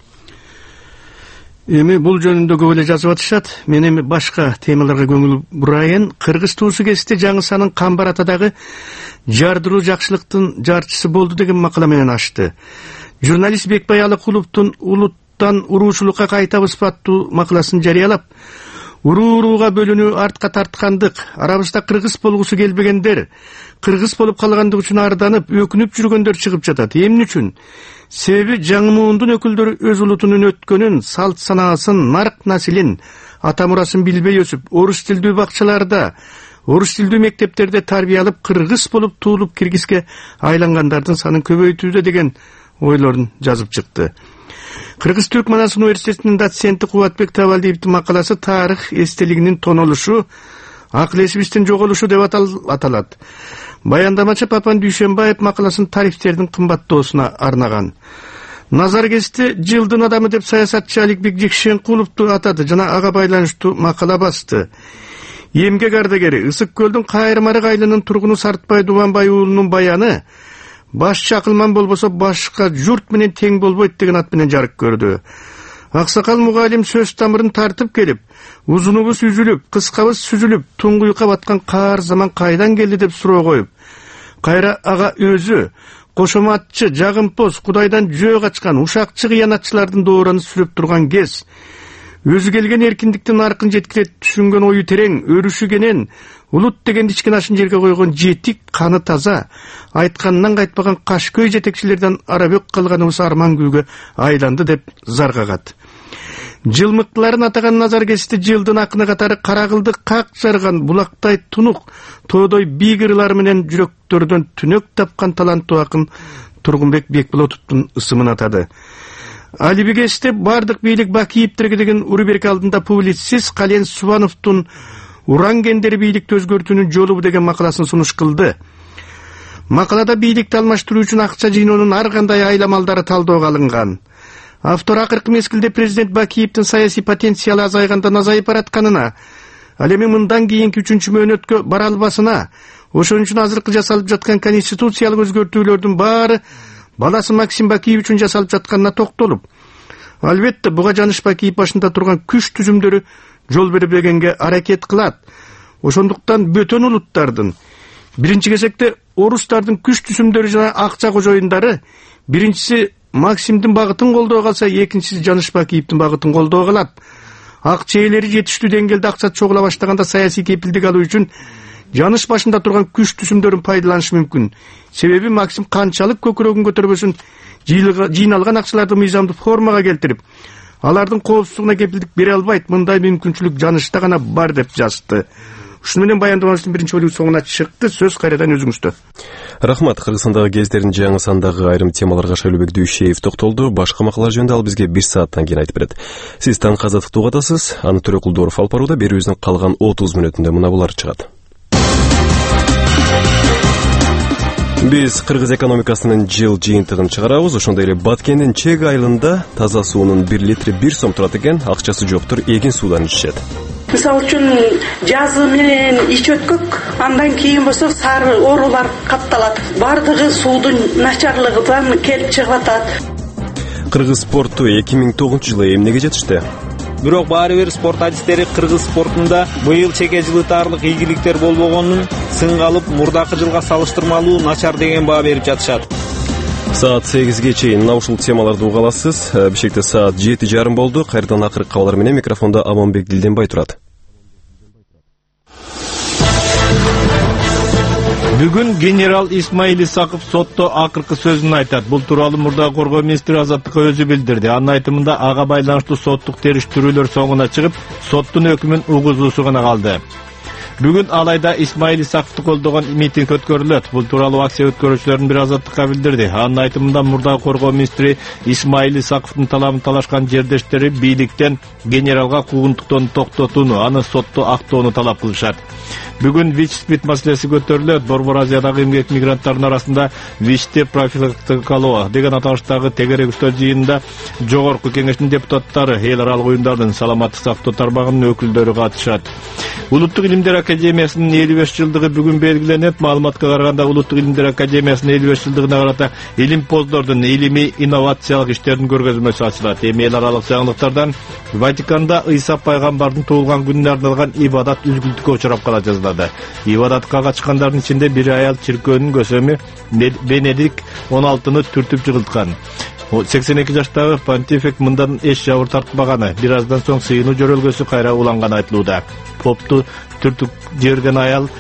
Эми бул жөнүндө көп эле жазып атышат. Мен эми башка темаларга көңүл бурайын. Кыргыз туусу гезити жаңы санын Камбар атадагы жардыруу жакшылыктын жарчысы болду деген макала менен ачты. Журналист Бекбай Алыкуловдун уруушулукка кайтабыз аттуу макаласын жарыялап, урууга бөлүнүү артка тарткандык, арабызда кыргыз болгусу келбегендер, кыргыз болуп калгандык үчүн арданып, өкүнүп жүргөндөр чыгып жатат. Эмне үчүн? Себеби жаңы муундун өкүлдөрү өз улутунун өткөнүн, салт санаасын, нарк насилин, ата мурасын билбей өсүп, орус тилдүү бакчаларда, орус тилдүү мектептерде тарбиялып, кыргыз болуп туулуп Киргизге айлангандардын санын көбөйтүүдө деген ойлорун жазып чыкты. Кыргыз Түрк Манас университетинин доценти Кубатбек Табалдиевдин макаласы тарых эстелигинин тонолушу, акыл эсибиздин жоголушу деп аталат. Баяндамачы Папан Дүйшөнбаев макаласын тарифтердин кымбаттоосуна арнаган. Назар гезити жылдын адамы деп саясатчы Аликбек Жекшенкуловду атады жана ага байланыштуу макала басты. Эмгек ардагери Ысык көлдүн Кайрымарык айылынын тургуну Сартбай Дубанбай уулунун баяны башчы акылман болбосо башка журт менен тең болбойт деген ат менен жарык көрдү. Аксакал мугалим сөз тамырын тартып келип, узунубуз үзүлүп, кыскабыз сүзүлүп, туңгуйка баткан каар заман кайдан келди деп суроо коюп, кайра ага өзү кошоматчы, жагымпоз, кудайдан жөө качкан, ушакчы кыянатчылардын доораны сүрөп турган кез, өзү келген эркиндиктин аркын жеткилет түшүнгөн ою терең, өрүшүгенен улут деген ичкен ашын жерге койгон жетик, каны таза, айтканынан кайтпаган кашкөй жетекчилерден арабөк калганыбыз арман күүгө айланды деп заргагат. Жылмыктыларын атаган Назар гезити жылдын акыны катары Каракылды как жарган, булактай тунук, тоодой бийик ырылары менен жүрөктөрдөн түнөк тапкан таланттуу акын Тургунбек Бекболотовдун ысымын атады. Алиби гезити бардык бийлик Бакиевтерге деген Уруберк алдында публицист Кален Субановдун Уран кендери бийликти өзгөртүүнүн жолу деген макаласын сунуш кылды. Макалада бийликти алмаштыруу үчүн акча жыйноонун ар кандай айламалдары талdoого алынган. Автор акыркы мезгилде президент Бакиевдин саясий потенциалы азайгандан азайып баратканына, ал эми мындан кийинки 3 мөөнөткө бара албасына, ошон үчүн азыркы жасалып жаткан конституциялык өзгөртүүлөрдүн баары баласы Максим Бакиев үчүн жасалып жатканына токтолуп, Албетте буга жанышпай кийип башында турган күч түзүмдөрү жол бербегенге аракет кылат. Ошондуктан бөтөн улуттардын, биринчи кезекте орустардын күч түзүмдөрү жана акча кожоюндары биринчиси Максимдин багытын колдоо калса, экинчиси жанышпай кийиптин багытын колдоо кылат. Акча ээлери жетиштүү деңгээлде акча чогула баштаганда саясий кепилдик алуу үчүн жаныш башында турган күч түзүмдөрүн пайдаланышы мүмкүн. Себеби Максим канчалык көкүрөгүн көтөрбөсүн жыйналган акчаларды мыйзамдуу формага келтирип, алардын коопсуздугуна кепилдик бере албайт. Мындай мүмкүнчүлүк жанышта гана бар деп жазды. Ушуну менен баяндамабыздын биринчи бөлүгү соңуна чыкты. Сөз кайрадан өзүңүздө. Рахмат. Кыргызстандагы кездердин жаңы сандагы айрым темаларга Шайлообек Дүйшеев токтолду. Башка макалалар жөнүндө ал бизге 1 сааттан кийин айтып берет. Сиз таң казаттыкты угатасыз. Аны Төрөкулдоров алып барууда. Берүүбүздүн калган 30 мүнөтүндө мына булар чыгат. Биз кыргыз экономикасынын жыл жыйынтыгын чыгарабыз. Ошондой эле Баткендин Чег айылында таза суунун 1 литри 1 сом турат экен. Акчасы жоктур, эгин суудан ичишет. Мисалы үчүн жазы менен ич өткөк, андан кийин болсо сары оорулар катталат. Бардыгы суудун начарлыгынан келип чыгып атат. Кыргыз спорту 2009-жылы эмнеге жетишти? Бирок баары бир спорт адистери кыргыз спортунда быйыл чеке жылытаарлык ийгиликтер болбогонун сынга алып, мурдакы жылга салыштырмалуу начар деген баа берип жатышат. Саат 8ге чейин мына ушул темаларды уга аласыз. Бишкекте саат 7:30 болду. Кайрадан акыркы кабарлар менен микрофондо Аманбек Дилденбай турат. Бүгүн генерал Исмаил Исаков сотто акыркы сөзүн айтат. Бул тууралуу мурдагы коргоо министри Азаттыкка өзү билдирди. Анын айтымында ага байланыштуу соттук териштирүүлөр соңуна чыгып, соттун өкүмүн угузуусу гана калды. Бүгүн алайда Исмаил Исаковду колдогон митинг өткөрүлөт. Бул тууралуу акция өткөрүүчүлөрдүн бири Азаттыкка билдирди. Анын айтымында мурдагы коргоо министри Исмаил Исаковдун талабын талашкан жердештери бийликтен генералга куугунтуктоону токтотууну, аны сотто актоону талап кылышат. Бүгүн ВИЧ-спид маселеси көтөрүлөт. Борбор Азиядагы эмгек мигранттарынын арасында ВИЧ-те профилактикалоо деген аталыштагы тегерек үстөл жыйынында жогорку кеңештин депутаттары, эл аралык уюмдардын саламаттык сактоо тармагынын өкүлдөрү катышат. Улуттук илимдер академиясынын 55 жылдыгы бүгүн белгиленет. Маалыматка караганда Улуттук илимдер академиясынын 55 жылдыгына карата илимпоздордун илимий инновациялык иштердин көргөзмөсү ачылат. Эми эл аралык жаңылыктардан Ватиканда Ыйса пайгамбардын туулган күнүнө арналган ибадат үзгүлтүккө учурап кала жаздады. Ибадатка катышкандардын ичинде бир аял чиркөөнүн көсөмү Бенедикт 16-ны түртүп жыгылткан. 82 жаштагы понтифик мындан эч жабыр тартпаганы, бир аздан соң сыйынуу жөрөлгөсү кайра уланганы айтылууда. Попту түртүп жиберген аялды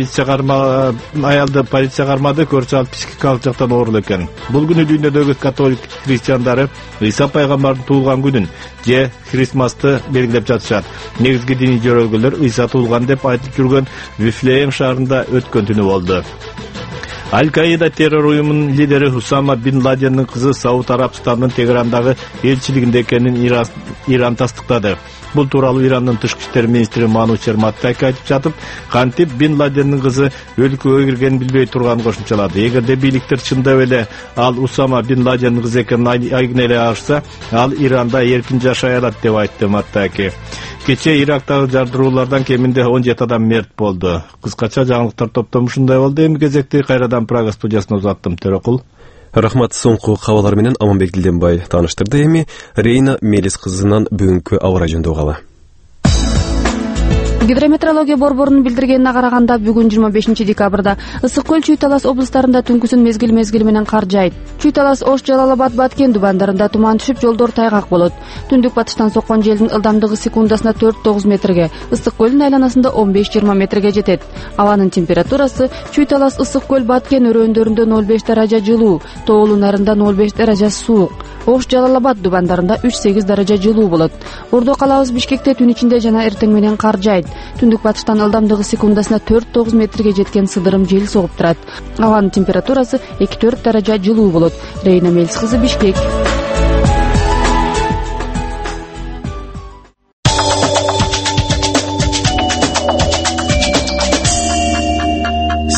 полиция кармады, көрчү ал психикалык жактан оорул экен. Бул күнү дүйнөдөгү католик христиандары Ыйса пайгамбардын туулган күнүн же Христмасты белгилеп жатышат. Негизги диний жөрөлгөлөр Ыйса туулган деп айтып жүргөн Вифлеем шаарында өткөн түнү болду. Аль-Каида террор уюмунун лидери Усама бин Ладендин кызы Сауд Арабстандын Тегерандагы элчилигинде экенин Иран тастыктады. Бул тууралуу Ирандын тышкы иштер министри Ману Черматтак айтып жатып, кантип бин Ладендин кызы өлкөгө киргенин билбей турганын кошумчалады. Эгерде бийликтер чындап эле ал Усама бин Ладендин кызы экенин айгинелей алышса, ал Иранда эркин жашай алат деп айтты Маттаки. Кече Ирактагы жардыруулардан кеминде 17 адам мерт болду. Кыскача жаңылыктар топтому ушундай болду. Эми кезекти кайрадан Прага студиясына узаттым. Төрөкул. Рахмат. Соңку кабарлар менен Аманбек Дилденбай тааныштырды. Эми Рейна Мелис кызынан бүгүнкү аба ырайы жөнүндө угалы. Гидрометеорология борборунун билдиргенине караганда бүгүн 25 декабрда Ысык көл, Чүй Талас облустарында түнкүсүн мезгил менен кар жаайт. Чүй Талас, Ош, Жалал-Абад, Баткен дубандарында туман түшүп, жолдор тайгак болот. Түндүк батыштан соккон желдин ылдамдыгы секундасына 4-9 метрге, Ысык көлдүн айланасында 15-20 метрге жетет. Абанын температурасы Чүй Талас, Ысык көл, Баткен өрөөндөрүндө 0,5 даража жылуу, тоолуу нарында 0,5 даража суук. Ош, Жалал-Абад дубандарында 3-8 даража жылуу болот. Ордо калабыз Бишкекте түн ичинде жана эртең менен кар жаайт. Түндүк батыштан ылдамдыгы секундасына 4-9 метрге жеткен сыдырым жел согуп турат. Абанын температурасы 2-4 даража жылуу болот. Рейна Мелис кызы, Бишкек.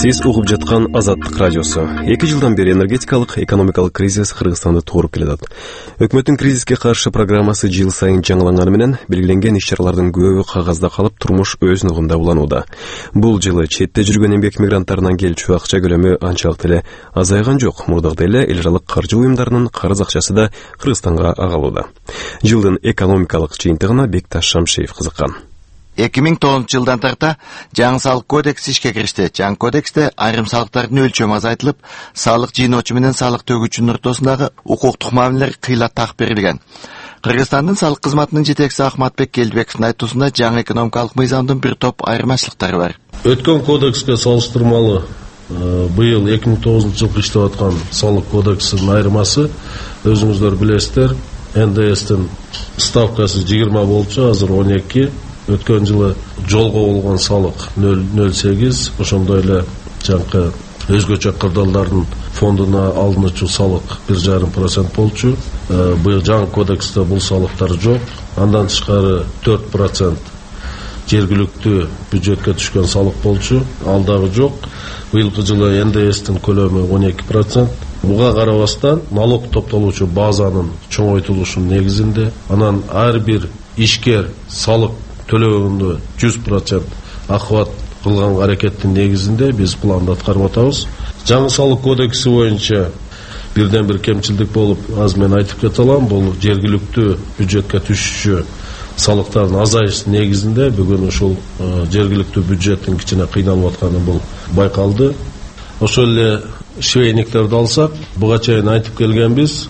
Сиз угуп жаткан Азаттык радиосу. 2 жылдан бери энергетикалык, экономикалык кризис Кыргызстанды тууруп келет. Өкмөттүн кризиске каршы программасы жыл сайын жаңыланганы менен белгиленген иш-чаралардын көбү кагазда калып, турмуш өз нугунда уланууда. Бул жылы четте жүргөн эмгек мигранттарынан келчү акча көлөмү анчалык эле азайган жок. Мурдагыдай эле эл аралык каржы уюмдарынын карыз акчасы да Кыргызстанга агалууда. Жылдын экономикалык жыйынтыгына Бекташ Шамшиев кызыккан. 2009 жылдан тарта жаңы салык кодекси ишке киришти. Жаңы кодексте айрым салыктардын өлчөмү азайтылып, салык жыйноочу менен салык төгүүчүнүн ортосундагы укуктук мамилелер кыйла так берилген. Кыргызстандын салык кызматынын жетекчиси Ахматбек Келдибековдун айтуусунда жаңы экономикалык мыйзамдын бир топ айырмачылыктары бар. Өткөн кодекске салыштырмалуу быйыл 2009 жылы иштеп аткан салык кодексинин айырмасы өзүңүздөр билесиздер, НДСтин ставкасы 20 болчу, азыр 12. Өткөн жылы жолго болгон салык 0,08, ошондой эле жаңкы өзгөчө кырдаалдардын фондуна алынуучу салык 1,5% болчу. Быйыл жаңы кодексте бул салыктар жок. Андан тышкары 4% жергиликтүү бюджетке түшкөн салык болчу, ал дагы жок. Быйылкы жылы НДСтин көлөмү 12%. Буга карабастан налог топтолуучу базанын чоңойтулушунун негизинде, анан ар бир ишкер салык төлөгөндө 100% акыбат кылган аракеттин негизинде биз планды аткарып атабыз. Жаңы салык кодекси боюнча бирден бир кемчилдик болуп, азыр мен айтып кете алам, бул жергиликтүү бюджетке түшүшү салыктардын азайышы негизинде бүгүн ушул жергиликтүү бюджеттин кичине кыйналып атканы бул байкалды. Ошол эле швейниктерди алсак, буга чейин айтып келгенбиз,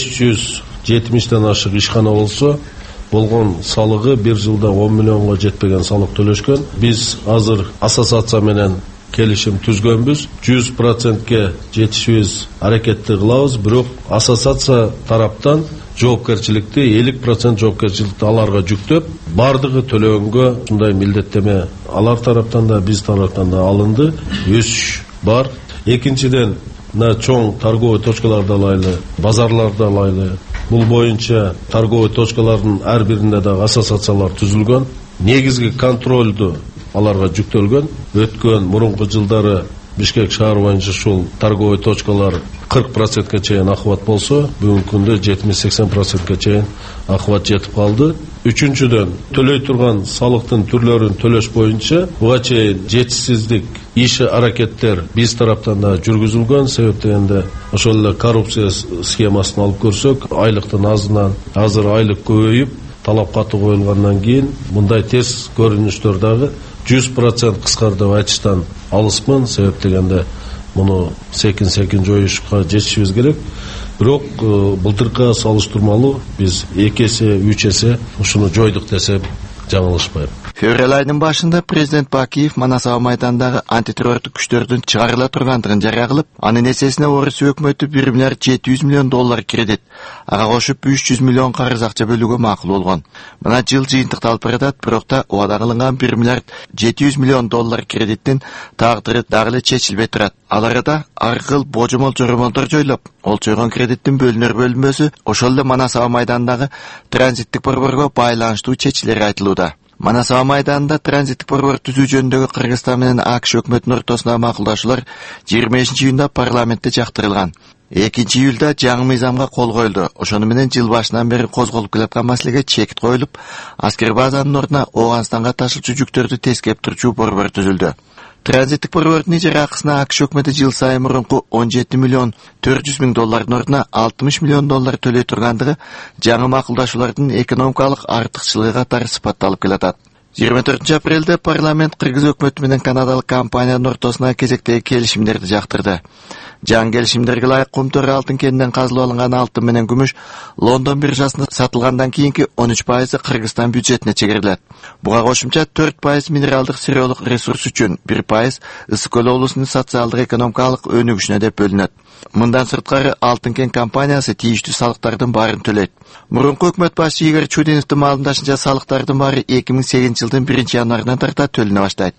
570ден ашык ишкана болсо, болгон салыгы бир жылда 10 миллионго жетпеген салык төлөшкөн. Биз азыр ассоциация менен келишим түзгөнбүз. 100%ке жетишибиз аракетти кылабыз, бирок ассоциация тараптан жоопкерчиликти 50% жоопкерчиликти аларга жүктөп, бардыгы төлөгөнгө ушундай милдеттеме алар тараптан да биз тараптан да алынды. Өсүш бар. Экинчиден, чоң торговый точкаларды алайлы, базарларды алайлы. Бул боюнча торговый точкалардын ар биринде да ассоциациялар түзүлгөн. Негизги контролду аларга жүктөлгөн. Өткөн мурунку жылдары Бишкек шаар боюнча ушул торговый точкалар 40%ке чейин акыбат болсо, бүгүнкү күндө 70-80%ке чейин акыбат жетип калды. Үчүнчүдөн, төлөй турган салыктын түрлөрүн төлөш боюнча буга чейин жетишсиздик иш аракеттер биз тараптан да жүргүзүлгөн. Себеп дегенде ошол эле коррупция схемасын алып көрсөк, айлыктын азынан азыр айлык көбөйүп, талап катуу коюлгандан кийин мындай терс көрүнүштөр дагы 100% кыскарды деп айтыштан алысмын. Себеп дегенде муну секин жоюшка жетишибиз керек. Бирок былтыркы салыштырмалуу биз 2 эсе, 3 эсе ушуну жойдук десем жаңылышпайм. Февраль айынын башында президент Бакиев Манас аба майданындагы антитеррорлук күчтөрдүн чыгарыла тургандыгын жарыя кылып, анын эсесине Орусия өкмөтү 1 миллиард 700 миллион доллар кредит, ага кошуп 300 миллион карыз акча бөлүүгө макул болгон. Мына жыл жыйынтыкталып баратат, бирок да убада кылынган 1 миллиард 700 миллион доллар кредиттин тагдыры дагы эле чечилбей турат. Ал арада ар кыл божомол-жоромолдор жойлоп, ол чойгон кредиттин бөлүнөр-бөлүнбөсү ошол эле Манас аба майданындагы транзиттик борборго байланыштуу чечилери айтылууда. Манас аба майданында транзиттик борбор түзүү жөнүндөгү Кыргызстан менен АКШ өкмөтүнүн ортосундагы макулдашуулар 25-июнда парламентте жактырылган. 2-июлда жаңы мыйзамга кол коюлду. Ошону менен жыл башынан бери козголуп келаткан маселеге чек коюлуп, аскер базанын ордуна Ооганстанга ташылчу жүктөрдү тескеп турчу борбор түзүлдү. Транзиттик борбордун ижара акысына АКШ өкмөтү жыл сайын мурунку 17 миллион 400 миң доллардын ордуна 60 миллион доллар төлөй тургандыгы жаңы макулдашуулардын экономикалык артыкчылыгы катары сыпатталып келатат. 24 апрелде парламент Кыргыз өкмөтү менен канадалык компаниянын ортосуна кезектеги келишимдерди жактырды. Жаңы келишимдерге ылайык Кумтөр алтын кенинен казылып алынган алтын менен күмүш Лондон биржасында сатылгандан кийинки 13% Кыргызстан бюджетине чегерилет. Буга кошумча 4% минералдык сырьеолук ресурс үчүн, 1% Ысык көл облусунун социалдык экономикалык өнүгүшүнө деп бөлүнөт. Мындан сырткары алтын кен компаниясы тийиштүү салыктардын баарын төлөйт. Мурунку өкмөт башчы Игорь Чудиновдун маалымдашынча салыктардын баары 2008 жылдын 1 январынан тарта төлөнө баштайт.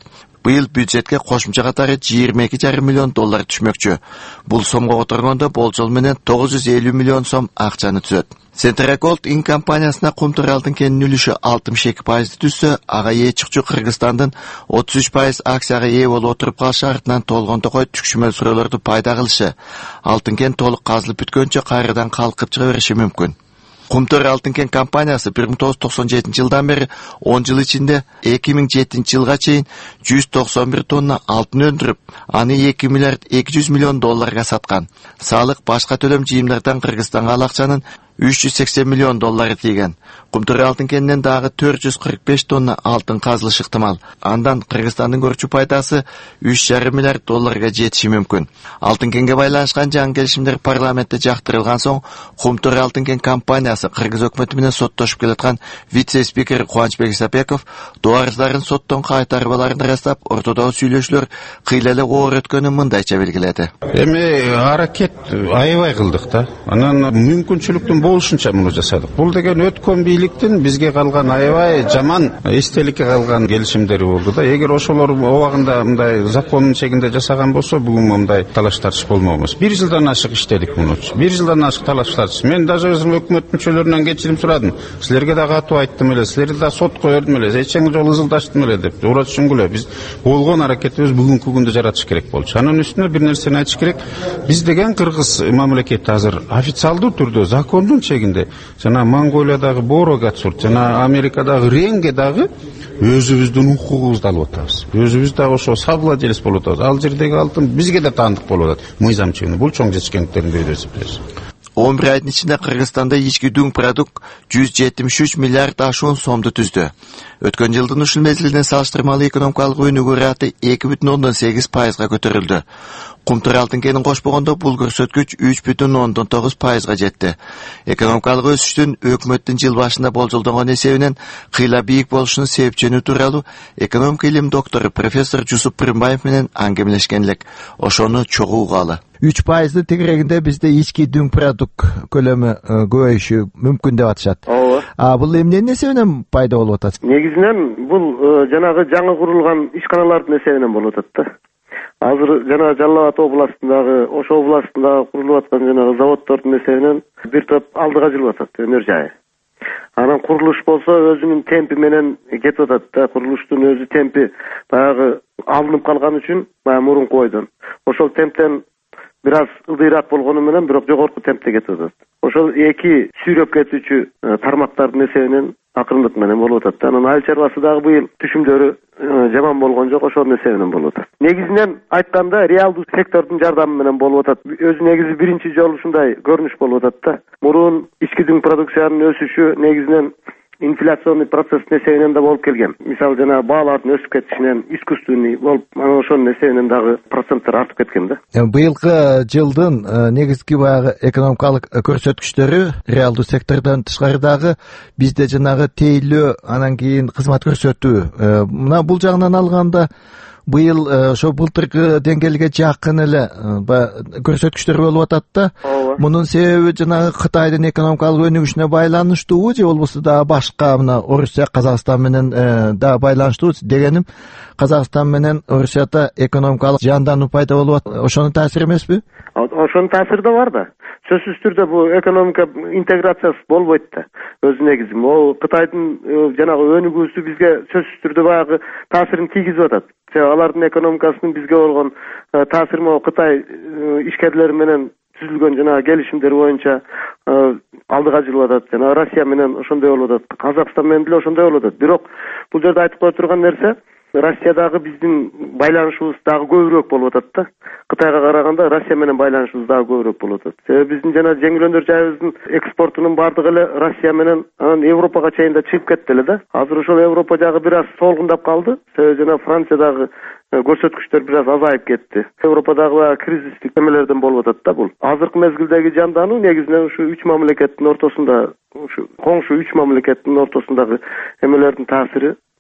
Быйыл бюджетке кошумча катары 22,5 миллион доллар түшмөкчү. Бул сомго которгондо болжол менен 950 миллион сом акчаны түзөт. Central Gold Inc. компаниясына кумтур алтын кенинин үлүшү 62% түшсө, ага ээ чыкчу Кыргызстандын 33% акцияга ээ болуп отуруп калышы артынан толгондо кой түкшүмөл суроолорду пайда кылышы. Алтын кен толук казылып бүткөнчө кайрадан калкып чыга бериши мүмкүн. Кумтур алтын кен компаниясы 1997 жылдан бери 10 жыл ичинде 2007 жылга чейин 191 тонна алтын өндүрүп, аны 2 миллиард 200 миллион долларга саткан. Салык башка төлөм жыйымдардан Кыргызстанга ал акчанын 380 миллион доллары тийген. Кумтур алтын кенинен дагы 445 тонна алтын казылышы ыктымал. Андан Кыргызстандын көрчү пайдасы 3,5 миллиард долларга жетиши мүмкүн. Алтын кенге байланышкан жаңы келишимдер парламентте жактырылган соң, Кумтур алтын кен компаниясы Кыргыз өкмөтү менен соттошуп келаткан вице-спикер Кубанычбек Исапеков дуарыздарын соттон кайтарбаларын ырастап, ортодогу сүйлөшүүлөр кыйла эле оор өткөнүн мындайча белгиледи. Эми аракет аябай кылдык да. Анан мүмкүнчүлүктүн болушунча муну жасадык. Бул деген өткөн бийликтин бизге калган аябай жаман эстеликке калган келишимдери болду да. Эгер ошолор убагында мындай закондун чегинде жасаган болсо, бүгүн мындай талаш тартыш болмогус. 1 жылдан ашык иштедик мунучу. 1 жылдан ашык талаш тартыш. Мен даже өзүм өкмөт мүчөлөрүнөн кечирим сурадым. Силерге да катуу айттым эле, силерди да сотко бердим эле, эчең жолу ызылдаштым эле деп. Туура түшүнгүлө. Биз болгон аракетибиз бүгүнкү күндө жаратыш керек болчу. Анын үстүнө бир нерсени айтыш керек. Биз деген кыргыз мамлекети азыр официалдуу түрдө закондун чегинде жана Монголиядагы Борогатсурт жана Америкадагы Ренге дагы өзүбүздүн укугубузду алып атабыз. Өзүбүз дагы ошо совладелец болуп атабыз. Ал жердеги алтын бизге да таандык болуп атат. Мыйзам чегинде бул чоң жетишкендиктердин бири эсептейбиз. 11 айдын ичинде Кыргызстанда ички дүң продукт 173 миллиард ашуун сомду түздү. Өткөн жылдын ушул мезгилине салыштырмалуу экономикалык өнүгүү ыраты 2,8%га көтөрүлдү. Кумтур алтын кенин кошпогондо бул көрсөткүч 3,9%га жетти. Экономикалык өсүштүн өкмөттүн жыл башында болжолдонгон эсебинен кыйла бийик болушунун себепчени тууралуу экономика илим доктору профессор Жусуп Пырымбаев менен аңгемелешкен элек. Ошону чогуу угалы. 3% тегерегинде бизде ички дүң продукт көлөмү көбөйүшү мүмкүн деп атышат. Бул эмненин эсебинен пайда болуп атат? Негизинен бул жанагы жаңы курулган ишканалардын эсебинен болуп атат да. Азыр жана Жалал Абад областындагы, ошо областындагы курулуп аткан жанагы заводдордун эсебинен бир топ алдыга жылып атат өнөр жайы. Анан курулуш болсо өзүнүн темпи менен кетип атат да. Курулуштун өзү темпи баягы алынып калган үчүн баягы мурунку бойдон. Ошол темптен бир аз ылдыйраак болгону менен бирок жогорку темпте кетип атат. Ошол эки сүйрөп кетүүчү тармактардын эсебинен акырындык менен болуп атат. Анан айыл чарбасы дагы быйыл түшүмдөрү жаман болгон жок, ошонун эсебинен болуп атат. Негизинен айтканда реалдуу сектордун жардамы менен болуп атат. Өзү негизи биринчи жолу ушундай көрүнүш болуп атат да. Мурун ички дүң продукциянын өсүшү негизинен инфляционный процесстин эсебинен да болуп келген. Мисалы жана баалардын өсүп кетишинен искусственный болуп, анан ошонун эсебинен дагы проценттер артып кеткен да. Быйылкы жылдын негизги баягы экономикалык көрсөткүчтөрү реалдуу сектордон тышкары дагы бизде жанагы тейлөө, анан кийин кызмат көрсөтүү. Мына бул жагынан алганда быйыл ошо былтыркы деңгээлге жакын эле көрсөткүчтөр болуп атат да. Мунун себеби жанагы Кытайдын экономикалык өнүгүшүнө байланыштуубу же болбосо дагы башка мына Орусия, Казакстан менен да байланыштуу дегеним, Казакстан менен Орусияда экономикалык жаандануу пайда болуп атат. Ошонун таасири эмеспи? Ошонун таасири да бар да. Сөзсүз түрдө бул экономика интеграциясы болбойт да. Өз негизи могу Кытайдын жанагы өнүгүүсү бизге сөзсүз түрдө баягы таасирин тийгизип атат. Алардын экономикасынын бизге болгон таасири могу Кытай ишкерлери менен түзүлгөн жанагы келишимдер боюнча алдыга жылып атат. Жана Россия менен ошондой болуп атат. Казакстан менен деле ошондой болуп атат. Бирок бул жерде айтып кое турган нерсе, Россиядагы биздин байланышыбыз дагы көбүрөөк болуп атат да. Кытайга караганда Россия менен байланышыбыз дагы көбүрөөк болуп атат. Себеби биздин жана жеңил өндөр жайыбыздын экспортунун бардыгы эле Россия менен анан Европага чейин да чыгып кетти эле да. Азыр ошол Европа жагы бир аз солгундап калды. Себеби жана Франциядагы көрсөткүчтөр бир аз азайып кетти. Европадагы кризистик эмелерден болуп атат да бул. Азыркы мезгилдеги жандануу негизинен ушу 3 мамлекеттин ортосунда, ушу коңшу 3 мамлекеттин ортосундагы эмелердин таасири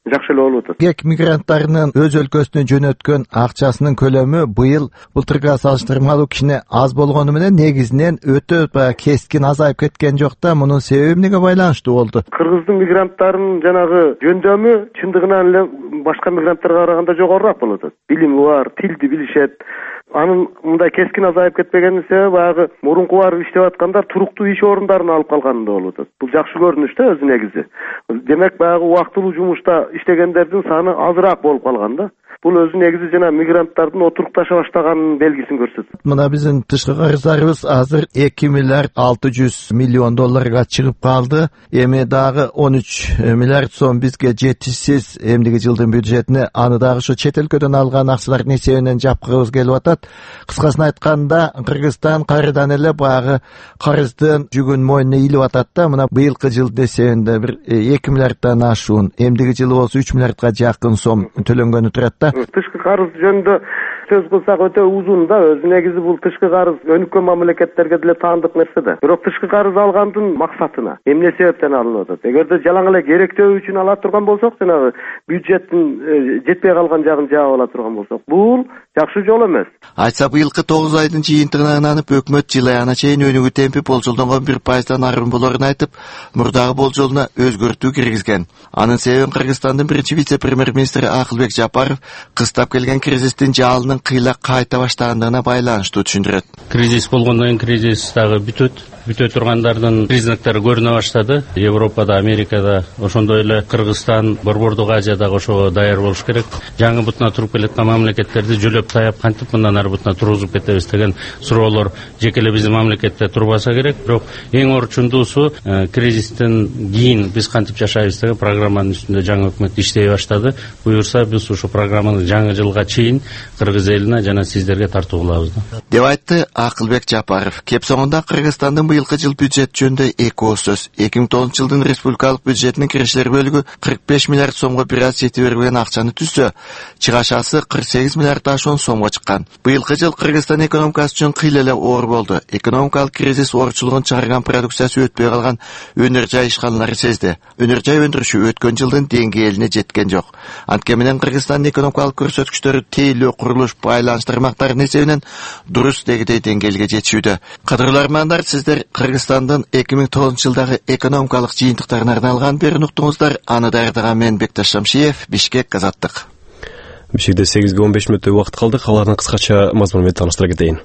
жакшы эле болуп атат. Гек мигранттарынын өз өлкөсүнө жөнөткөн акчасынын көлөмү быйыл былтырга салыштырмалуу кичине аз болгону менен негизинен өтө кескин азайып кеткен жок да. Мунун себеби эмнеге байланыштуу болду? Кыргыздын мигранттарынын жанагы жөндөмү чындыгынан эле башка мигранттарга караганда жогорураак болуп атат. Билими бар, тилди билишет. Анын мындай кескин азайып кетпегенин себеби баягы мурунку барып иштеп аткандар туруктуу иш орундарына алып калганында болуп атат. Бул жакшы көрүнүш да өзү негизи. Демек баягы убактылуу жумушта иштегендердин саны азыраак болуп калган да. Бул өзү негизи жана мигранттардын отурукташа баштаганын белгисин көрсөтөт. Мына биздин тышкы карыздарыбыз азыр 2 миллиард 600 миллион долларга чыгып калды. Эми дагы 13 миллиард сом бизге жетишсиз эмдиги жылдын бюджетине аны дагы ошо чет өлкөдөн алган акчалардын эсебинен жапкыргыбыз келип атат. Кыскасын айтканда, Кыргызстан кайрадан эле баягы карыздын жүгүн мойнуна илип атат да. Мына быйылкы жылдын эсебинде бир 2 миллиарддан ашуун, эмдиги жылы болсо 3 миллиардга жакын сом төлөнгөнү турат да. Тышкы карыз жөнүндө сөз кылсак өтө узун да. Өзү негизи бул тышкы карыз өнүккөн мамлекеттерге деле таандык нерсе да. Бирок тышкы карыз алгандын максатына эмне себептен алынып атат? Эгерде жалаң эле керектөө үчүн ала турган болсок, жанагы бюджеттин жетпей калган жагын жаап ала турган болсок, бул жакшы жол эмес. Айтса, быйылкы 9 айдын жыйынтыгына ынанып өкмөт жыл аяна чейин өнүгүү темпи болжолдонгон 1%дан арым болорун айтып, мурдагы болжолуна өзгөртүү киргизген. Анын себебин Кыргызстандын биринчи вице-премьер-министри Акылбек Жапаров кыстап келген кризистин жалынын кыйла кайта баштагандыгына байланыштуу түшүндүрөт. Кризис болгондон кийин кризис дагы бүтө тургандардын признактары көрүнө баштады. Европада, Америкада, ошондой эле Кыргызстан, Борбордук Азиядагы ошого даяр болуш керек. Жаңы бутуна туруп келаткан мамлекеттерди жөлөп таяп кантип мындан ары бутуна тургузуп кетебиз деген суроолор жеке эле биздин мамлекетте турбаса керек. Бирок эң орчундуусу кризистен кийин биз кантип жашайбыз деген программанын үстүндө жаңы өкмөт иштей баштады. Буюрса биз ошо программаны жаңы жылга чейин кыргыз элине жана сиздерге тартуу кылабыз деп айтты Акылбек Жапаров. Кеп соңунда Кыргызстандын быйылкы жыл бюджет жөнүндө эки сөз. 2009 жылдын республикалык бюджетинин киришилер бөлүгү 45 миллиард сомго бир аз жети бербеген акчаны түзсө, чыгашасы 48 миллиард ашуун сомго чыккан. Быйылкы жыл Кыргызстан экономикасы үчүн кыйла эле оор болду. Экономикалык кризис орчулугун чыгарган продукциясы өтпөй калган өнөр жай ишканалары сезди. Өнөр жай өндүрүшү өткөн жылдын деңгээлине жеткен жок. Анткени менен Кыргызстандын экономикалык көрсөткүчтөрү тейлөө курулуш байланыш тармактарынын эсебинен дурус дегидей деңгээлге жетишүүдө. Кадырлуу армандар, сиздер Кыргызстандын 2009 жылдагы экономикалык жыйынтыктарына арналган берүүнү уктуңуздар. Аны даярдаган мен Бекташ Шамшиев, Бишкек, Азаттык. Бишкекте 8-15 мүнөттөй убакыт калды. Калардын кыскача мазмуну менен тааныштыра кетейин.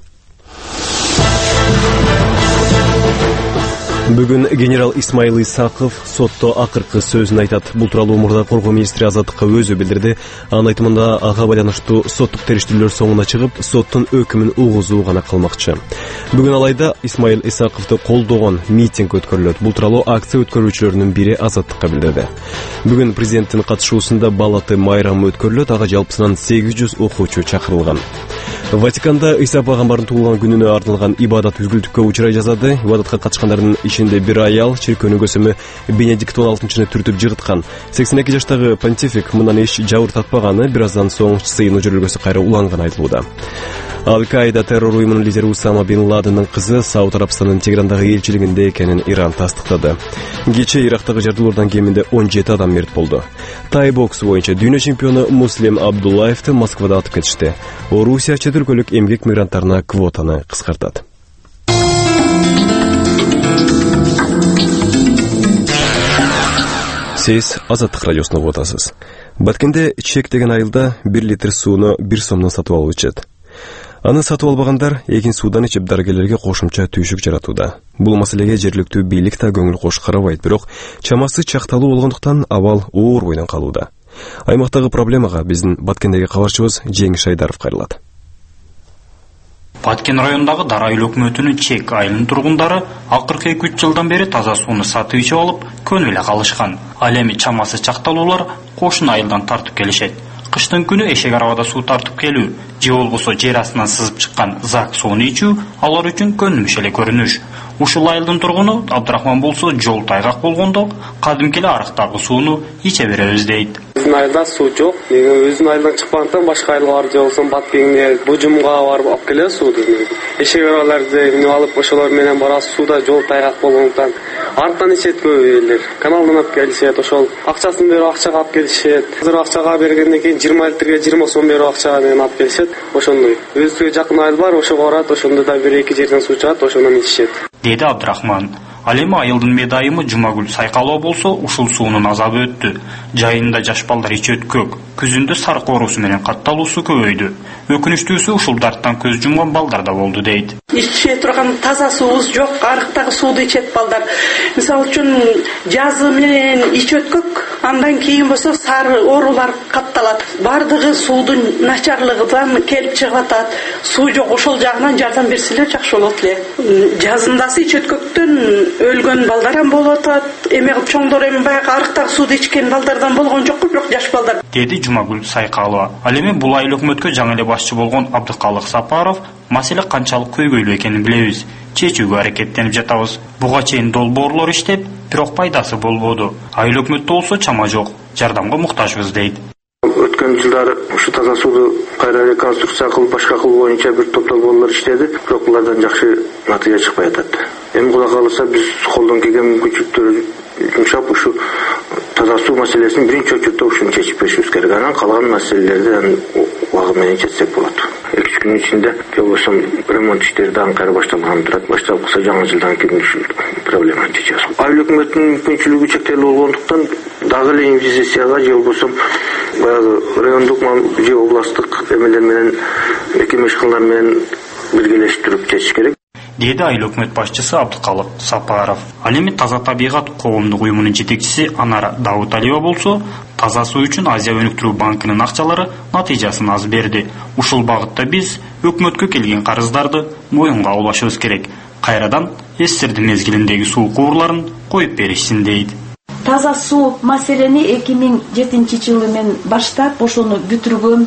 Бүгүн генерал Исмаил Исаков сотто акыркы сөзүн айтат. Бул тууралуу мурда коргоо министри Азаттыкка өзү билдирди. Анын айтымында ага байланыштуу соттук териштирүүлөр соңуна чыгып, соттун өкүмүн угузуу гана калмакчы. Бүгүн алайда Исмаил Исаковду колдогон митинг өткөрүлөт. Бул тууралуу акция өткөрүүчүлөрүнүн бири Азаттыкка билдирди. Бүгүн президенттин катышуусунда балаты майрамы өткөрүлөт. Ага жалпысынан 800 окуучу чакырылган. Ватиканда Иса пайгамбардын туулган күнүнө арналган ибадат үзгүлтүккө учурай жазады. Ибадатка катышкандардын ичинде бир аял чиркөөнүн көсөмү Бенедикт 16-чыны түртүп жыгыткан. 82 жаштагы понтифик мындан эч жабыр тартпаганы, бир аздан соң сыйыны жүрөлгөсү кайра уланганы айтылууда. Аль-Каида террор уюмунун лидери Усама бин Ладенин кызы Сауд Арабстандын Теграндагы элчилигинде экенин Иран тастыктады. Кечээ Ирактагы жардылоордон кеминде 17 адам мерт болду. Тай бокс боюнча дүйнө чемпиону Муслим Абдуллаевди Москвада атып кетишти. Орусия чет өлкөлүк эмгек мигранттарына квотаны кыскартат. Сиз Азаттык радиосуна отасыз. Баткенде чек деген айылда 1 литр сууну 1 сомдон сатып алып ичет. Аны сатып албагандар эгин суудан ичип дарыгерлерге кошумча түйшүк жаратууда. Бул маселеге жергиликтүү бийлик да көңүл кош карабайт, бирок чамасы чакталуу болгондуктан абал оор бойдон калууда. Аймактагы проблемага биздин Баткендеги кабарчыбыз Жеңиш Айдаров кайрылат. Баткен районундагы Дарайыл өкмөтүнүн чек айылынын тургундары акыркы 2-3 жылдан бери таза сууну сатып ичип алып, көнүп эле калышкан. Ал эми чамасы чакталуулар кошуна айылдан тартып келишет. Кыштын күнү эшек арабада суу тартып келүү же болбосо жер астынан сызып чыккан зак сууну ичүү алар үчүн көнүмүш эле көрүнүш. Ушул айылдын тургуну Абдрахман болсо жол тайгак болгондо кадимки эле арыктагы сууну иче беребиз дейт. Биздин айылда суу жок. Мен өзүнүн айылдан чыкпагандыктан башка айылга барып же болсо Баткеңге, Бужумга барып алып келебиз сууду. Эшек араларды минип алып ошолор менен барабыз. Сууда жол тайгак болгондуктан арттан ичет көп элдер. Каналдан алып келишет, ошол акчасын берип акчага алып келишет. Азыр акчага бергенден кийин 20 литрге 20 сом берип акчага менен алып келишет. Ошондой. Өзүбүзгө жакын айыл бар, ошого барат, ошондо да 1-2 жерден суу чыгат, ошондон ичишет. Деди Абдрахман. Ал эми айылдын медайымы Жумагүл Сайкалова болсо ушул суунун азабы өттү. Жайында жаш балдар ичет көк, күзүндө сарык оорусу менен катталуусу көбөйдү. Өкүнүчтүүсү ушул дарттан көз жумган балдар да болду дейт. Иче турган таза суубуз жок, арыктагы сууду ичет балдар. Мисалы үчүн жазы менен ичет көк, андан кийин болсо сары оорулар катталат. Бардыгы суудун начарлыгынан келип чыгып атат. Суу жок, ошол жагынан жардам берселер жакшы болот эле. Жазындасы ичет көктөн өлгөн балдар болуп атат. Эме кылып чоңдор эми баягы арыктагы сууду ичкен балдардан болгон жокпу, бирок жаш балдар. Деди Жумагүл Сайкалова. Ал эми бул айыл өкмөткө жаңы эле башчы болгон Абдыкалык Сапаров маселе канчалык көйгөйлүү экенин билебиз. Чечүүгө аракеттенип жатабыз. Буга чейин долбоорлор иштеп, бирок пайдасы болбоду. Айыл өкмөттө болсо чама жок. Жардамга муктажбыз дейт. Өткөн жылдары ушу таза сууду кайра реконструкция кылып, башка кылуу боюнча бир топ долбоорлор иштеди, бирок булардан жакшы натыйжа чыкпай атат. Эми Кудай кааласа биз колдон келген мүмкүнчүлүктөрдү жумшап ушу таза суу маселесин биринчи очередде ушуну чечип беришибиз керек. Анан калган маселелерди убагы менен чечсек болот. 2 күн ичинде же болбосо ремонт иштери дагы кайра башталган турат. Башталып калса жаңы жылдан кийин ушу проблеманы чечебиз. Айыл өкмөтүнүн мүмкүнчүлүгү чектелүү болгондуктан дагы эле инвестицияга же болбосо баягы райондук же областтык эмелер менен мекеме ишканалар менен биргелештирип чечиш керек. Деди айыл өкмөт башчысы Абдыкалык Сапаров. Ал эми Таза табигат коомдук уюмунун жетекчиси Анара Дауталиева болсо, таза суу үчүн Азия өнүктүрүү банкынын акчалары натыйжасын аз берди. Ушул багытта биз өкмөткө келген карыздарды моюнга алышыбыз керек. Кайрадан эсирдин мезгилиндеги суу куурларын коюп беришсин дейт. Таза суу маселени 2007-жылы мен баштап ошону бүтүргөм,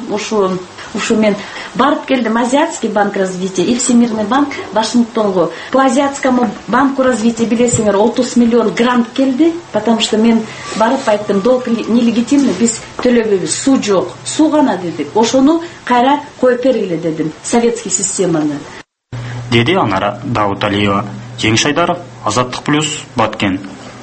ушу мен барып келдим Азиатский банк развития и Всемирный банк Вашингтонго. По Азиатскому банку развития билесиңер 30 миллион грант келди, потому что мен барып айттым, долг нелегитимный, биз төлөбөйбүз, суу жок, суу гана дедик. Ошону кайра коюп бергиле дедим, советский системаны. Деди Анара Дауталиева. Жеңиш Айдаров, Азаттык плюс, Баткен.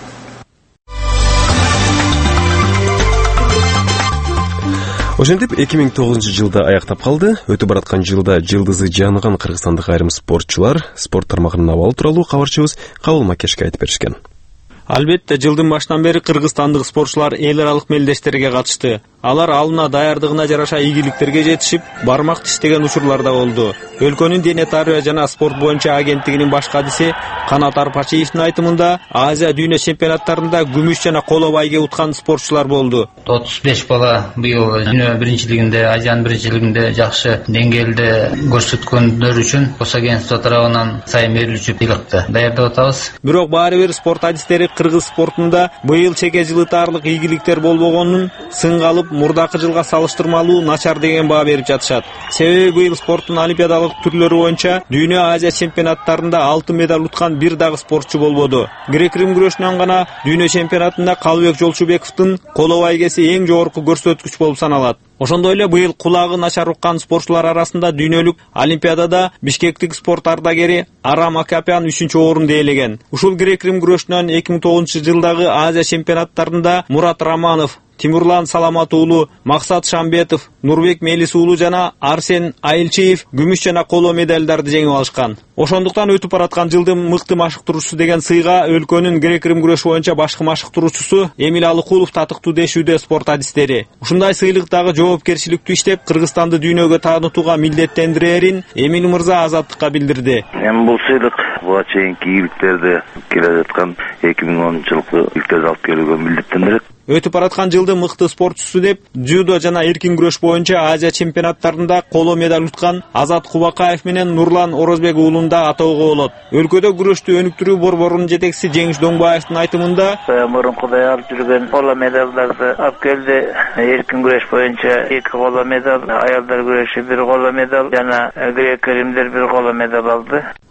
Ошентип 2009-жылда аяктап калды. Өтүп бараткан жылда жылдызы жанган кыргызстандык айрым спортчулар спорт тармагынын абалы тууралуу кабарчыбыз Кабыл Макешке айтып беришкен. Албетте, жылдын башынан бери кыргызстандык спортчулар эл аралык мелдештерге катышты. Алар алына даярдыгына жараша ийгиликтерге жетишип, бармак тиштеген учурлар да болду. Өлкөнүн дене тарбия жана спорт боюнча агенттигинин баш кадиси Канат Арпачиевдин айтымында, Азия дүйнө чемпионаттарында күмүш жана коло байге уткан спортчулар болду. 35 бала быйыл дүйнө биринчилигинде, Азиянын биринчилигинде жакшы деңгээлде көрсөткөндөр үчүн Кос агентство тарабынан сайын берилүүчү сыйлыкты даярдап атабыз. Бирок баары бир спорт адистери кыргыз спортунда быйыл чеке жылытаарлык ийгиликтер болбогонун, сынга алып мурдакы жылга салыштырмалуу начар деген баа берип жатышат. Себеби быйыл спорттун олимпиадалык түрлөрү боюнча дүйнө Азия чемпионаттарында алтын медаль уткан бир дагы спортчу болбоду. Грек-рим күрөшүнөн гана дүйнө чемпионатында Калыбек Жолчубековдун коло байгеси эң жогорку көрсөткүч болуп саналат. Ошондой эле быйыл кулагы начар уккан спортчулар арасында дүйнөлүк олимпиадада бишкектик спорт ардагери Арам Акапян 3-орунду ээлеген. Ушул грек-рим күрөшүнөн 2009-жылдагы Азия чемпионаттарында Мурат Романов, Тимурлан Саламат уулу, Максат Шамбетов, Нурбек Мелис уулу жана Арсен Айылчиев күмүш жана коло медалдарды жеңип алышкан. Ошондуктан өтүп бараткан жылдын мыкты машыктыруучусу деген сыйга өлкөнүн грек-рим күрөшү боюнча башкы машыктыруучусу Эмил Алыкулов татыктуу дешүүдө спорт адистери. Ушундай сыйлыктагы жоопкерчиликтүү иштеп, Кыргызстанды дүйнөгө таанытууга милдеттендирерин Эмил мырза Азаттыкка билдирди. Эми бул сыйлык буга чейинки ийгиликтерди келе жаткан 2010-жылкы ийгиликтерди алып келүүгө милдеттендирет. Өтүп бараткан жылдын мыкты спортчусу деп дзюдо жана эркин күрөш боюнча Азия чемпионаттарында коло медаль уткан Азат Кубакаев менен Нурлан Орозбек уулунда атоого болот. Өлкөдө күрөштү өнүктүрүү борборунун жетекчиси Жеңиш Доңбаевдин айтымында, мурункудай алып жүргөн коло медалдарды алып келди. Эркин күрөш боюнча 2 коло медаль, аялдар күрөшү 1 коло медаль жана грек-римдер 1 коло медаль алды.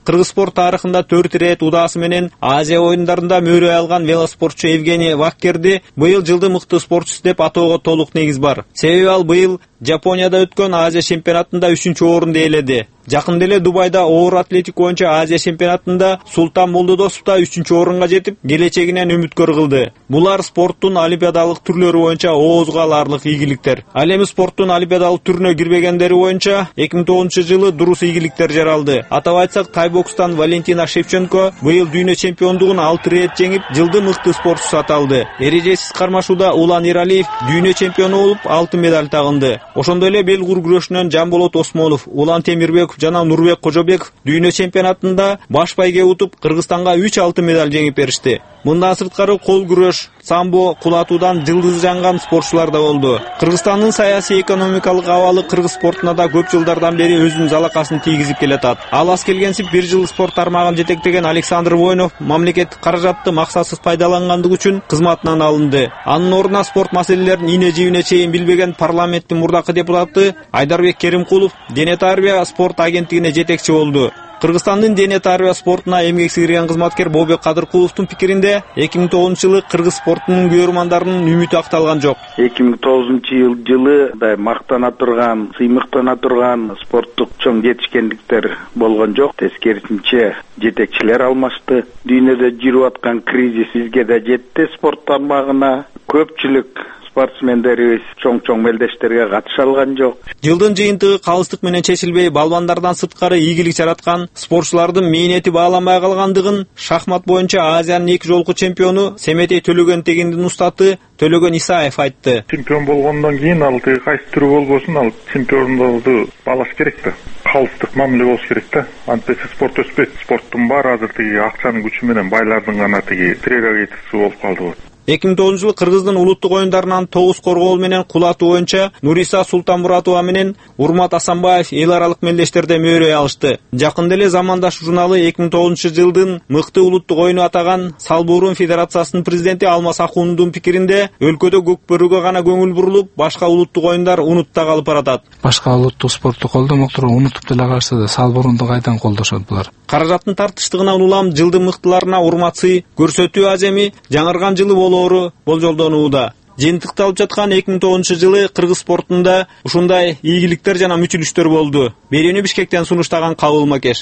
кыргыз спорт тарыхында 4 ирет удаасы менен Азия оюндарында мөрө алган велоспортчу Евгений Ваккерди быйыл жылдын мыкты спортчусу деп атоого толук негиз бар. Себеби ал быйыл Жапонияда өткөн Азия чемпионатында 3-чү орунду ээледи. Жакында эле Дубайда оор атлетик боюнча Азия чемпионатында Султан Молдодосов да 3-чү орунга жетип, келечегинен үмүткөр кылды. Булар спорттун олимпиадалык түрлөрү боюнча оозго аларлык ийгиликтер. Ал эми спорттун олимпиадалык түрүнө кирбегендери боюнча 2009-жылы дурус ийгиликтер жаралды. Атап айтсак, тайбокстан Валентина Шевченко быйыл дүйнө чемпиондугун 6 ирет жеңип, жылдын мыкты спортчусу аталды. Эрежесиз кармашууда Улан Иралиев дүйнө чемпиону болуп, алтын медаль тагынды. Ошондой эле белгур күрөшүнөн Жамболот Осмонов, Улан Темирбеков жана Нурбек Кожобеков дүйнө чемпионатында баш байге утуп, Кыргызстанга 3 алтын медаль жеңип беришти. Мындан сырткары кол күрөш, самбо, кулатуудан жылдызы жанган спортчулар да болду. Кыргызстандын саясий экономикалык абалы кыргыз спортуна да көп жылдардан бери өзүнүн залакасын тийгизип келатат. Ал аз келгенсип 1 жыл спорт тармагын жетектеген Александр Воинов мамлекеттик каражатты максатсыз пайдалангандыгы үчүн кызматынан алынды. Анын ордуна спорт маселелерин ийне жибине чейин билбеген парламенттин мурдакы депутаты Айдарбек Керимкулов дене тарбия спорт агенттигине жетекчи болду. Кыргызстандын дене тарбия спортуна эмгек сиңирген кызматкер Бобек Кадыркуловдун пикиринде 2009-жылы кыргыз спортунун күйөрмандарынын үмүтү акталган жок. 2009-жылы мактана турган, сыймыктана турган спорттук чоң жетишкендиктер болгон жок. Тескерисинче жетекчилер алмашты. Дүйнөдө жүрүп аткан кризис бизге да жетти спорт тармагына. Көпчүлүк спортсмендерибиз чоң мелдештерге катыша алган жок. Жылдын жыйынтыгы калыстык менен чечилбей, балбандардан сырткары ийгилик жараткан спортчулардын мээнети бааланбай калгандыгын шахмат боюнча Азиянын 2 жолку чемпиону Семетей Төлөгөн Тегиндин устаты Төлөгөн Исаев айтты. Чемпион болгондон кийин ал кайсы түрү болбосун, ал чемпиондукту баалаш керек да. Калыстык мамиле болуш керек да. Антесе спорт өспөйт. Спорттун баары азыр акчанын күчү менен байлардын гана прерогативасы болуп калды. 2009-жылы Кыргыздын улуттук оюндарынан тогуз коргоол менен кулатуу боюнча Нуриса Султанмуратова менен Урмат Асанбаев эл аралык мелдештерде мөөрөй алышты. Жакында эле Замандаш журналы 2009-жылдын мыкты улуттук оюну атаган Салбурун Федерациясынын президенти Алмаз Акундун пикиринде өлкөдө көкбөрүгө гана көңүл бурулуп, башка улуттук оюндар унутта калып баратат. Башка улуттук спортту колдомоктор унутуп деле калышса да Салбурунду кайдан колдошот булар. Каражаттын тартыштыгынан улам жылдын мыктыларына урматсый көрсөтүү аземи жаңырган жылы болоору болжолдонууда. Жыйынтыкталып жаткан 2009-жылы кыргыз спортунда ушундай ийгиликтер жана мүчүлүштөр болду. Берүүнү Бишкектен сунуштаган Кабыл Макеш.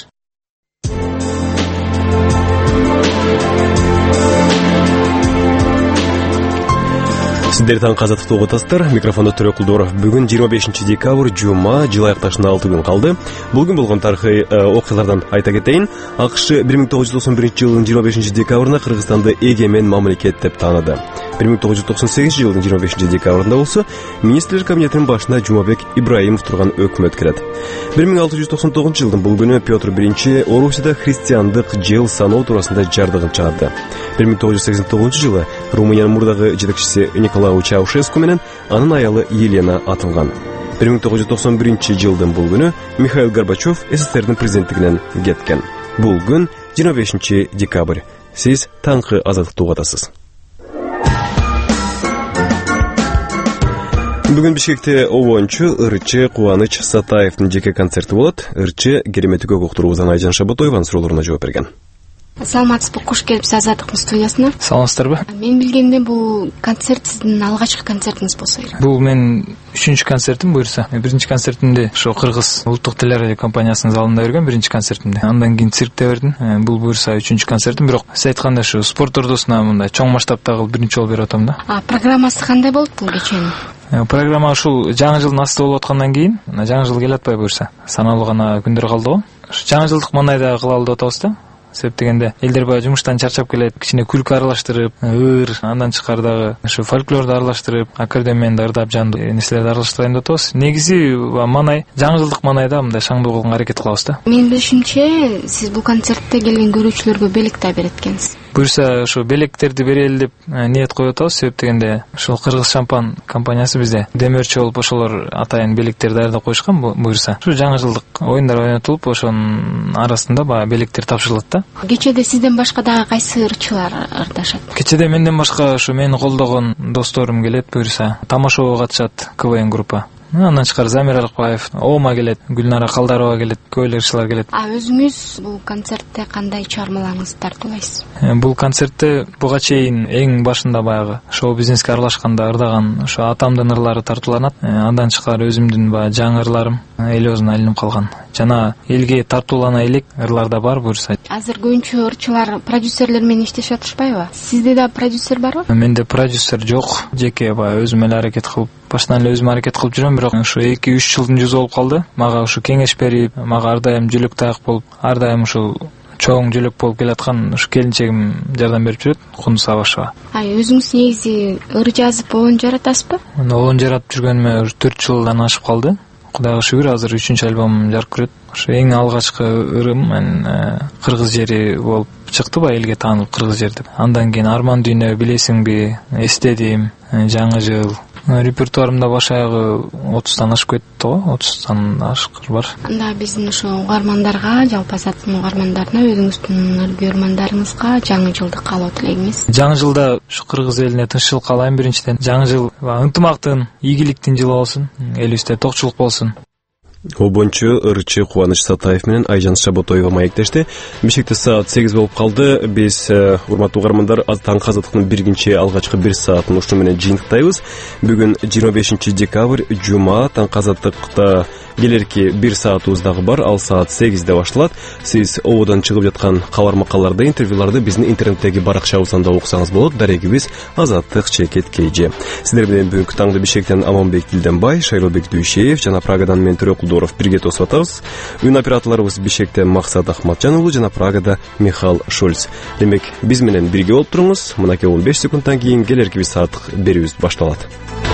Сиздер таң казаттыкты угутасыздар. Микрофондо Төрө Кулдоров. Бүгүн 25 декабрь жума, жыл аякташына 6 күн калды. Бул күн болгон тарыхый окуялардан айта кетейин. АКШ 1991-жылдын 25 декабрында Кыргызстанды эгемен мамлекет деп тааныды. 1998-жылдын 25 декабрында болсо министрлер кабинетинин башына Жумабек Ибраимов турган өкмөт келет. 1699-жылдын бул күнү Петр I Орусияда христиандык жыл саноо туурасында жардыгын чыгарды. 1989-жылы Румыниянын мурдагы жетекчиси Николай Чаушеску менен анын аялы Елена атылган. 1991-жылдын бул күнү Михаил Горбачев СССРдин президенттигинен кеткен. Бул күн 25 декабрь. Сиз таңкы азаттыкты угатасыз. Бүгүн Бишкекте обончу ырчы Кубаныч Сатаевдин жеке концерти болот. Ырчы керемети көк уктуруубуздан Айжан Шабатоеванын суроолоруна жооп берген. Саламатсызбы, куш келипсиз Азаттыктын студиясына. Саламатсыздарбы? Мен билгенде бул концерт сиздин алгачкы концертиңиз болсо керек. Бул мен 3-чү концертим буюрса. Биринчи концертимди ошо Кыргыз улуттук телерадио компаниясынын залында берген, биринчи концертимди. Андан кийин циркте бердим. Бул буюрса 3-чү концертим, бирок сиз айткандай ушу спорт ордусуна мындай чоң масштабтагы биринчи жолу берип атам да. Программасы кандай болот бул кеченин? Программа ушул жаңы жылдын асты болуп аткандан кийин, жаңы жыл келе атпай буюрса, саналуу гана күндөр калды го. Жаңы жылдык мандайда кылалы деп атабыз да. Себеп дегенде элдер баягы жумуштан чарчап келет, кичине күлкү аралаштырып, ыр, андан чыкардагы ушу фольклорду аралаштырып, аккордеонменди ырдап жандуу нерселерди аралаштырайын деп атабыз. Негизи манай, жаңы жылдык манайда мындай шаңдуу кылганга аракет кылабыз да. Мен билишимче, сиз бул концертте келген көрүүчүлөргө белек да берет экенсиз. Буюрса ошо белектерди берели деп ниет коюп атабыз. Себеп дегенде ушул Кыргыз шампан компаниясы бизде демөөрчү болуп ошолор атайын белектерди даярдап коюшкан. Буюрса ушу жаңы жылдык оюндар ойнотулуп, ошонун арасында баягы белектер тапшырылат да. Кечеде сизден башка дагы кайсы ырчылар ырдашат? Кечеде менден башка ушу мени колдогон досторум келет, буюрса тамашага катышат КВН группа. Андан тышкары Замир Арыкбаев, Ома келет, Гүлнара Калдарова келет, көп эле кишилер келет. Өзүңүз бул концертте кандай чыгармаларыңызды тартуулайсыз? Бул концертте буга чейин эң башында баягы шоу бизнеске аралашканда ырдаган ошо атамдын ырлары тартууланат. Андан тышкары өзүмдүн баягы жаңы ырларым эл өзүнө айланып калган. Жана элге тартуулана элек ырлар да бар буюрса. Азыр көбүнчө ырчылар продюсерлер менен иштешип атышпайбы? Сизде да продюсер барбы? Менде продюсер жок. Жеке баягы өзүм эле аракет кылып, башынан эле өзүм аракет кылып жүрөм, бирок ушу 2-3 жылдын жүзү болуп калды. Мага ушу кеңеш берип, мага ар дайым жүлөк таяк болуп, ар дайым ушул чоң жүлөк болуп келаткан ушу келинчегим жардам берип жүрөт, Кундуз Абашева. Өзүңүз негизи ыр жазып оон жаратасызбы? Оон жаратып жүргөнүмө 4 жылдан ашып калды. Кудайга шүгүр, азыр 3-чү альбомум жарык көрөт. Ошо эң алгачкы ырым мен кыргыз жери болуп чыкты, элге таанылып кыргыз жер деп. Андан кийин Арман дүйнө, Билесиңби, Эстедим, Жаңы жыл. Репертуарымда баш аягы 30тан ашып кетти го, 30тан ашык бар. Анда биздин ошо угармандарга, жалпы Азаттын угармандарына, өзүңүздүн көрөрмандарыңызга жаңы жылды каалоо тилегиңиз? Жаңы жылда ушу кыргыз элине тынччылык каалайм биринчиден. Жаңы жыл ынтымактын, ийгиликтин жылы болсун, элибизде токчулук болсун. Обончу ырчы Кубаныч Сатаев менен Айжан Шаботоева маектешти. Бишкекте саат 8 болуп калды. Биз урматтуу угармандар, таңкы азаттыктын биринчи алгачкы 1 саатын ушуну менен жыйынтыктайбыз. Бүгүн 25 декабрь, жума. Таңкы азаттыкта келерки 1 саатыбыз дагы бар, ал саат 8де башталат. Сиз ободан чыгып жаткан кабар макалларды, интервьюларды биздин интернеттеги баракчабыздан да уксаңыз болот. Дарегибиз Азаттык чекет KG. Сиздер менен бүгүнкү таңды Бишкектен Аманбек Дилденбай, Шайролбек Дүйшеев жана Прагадан мен Кулдоров бирге тосуп атабыз. Үн операторлорубуз Бишкектен Максат Ахматжан уулу жана Прагада Михаил Шульц. Демек, биз менен бирге болуп туруңуз. Мынакей 15 секундтан кийин келерки 1 сааттык берүүбүз башталат.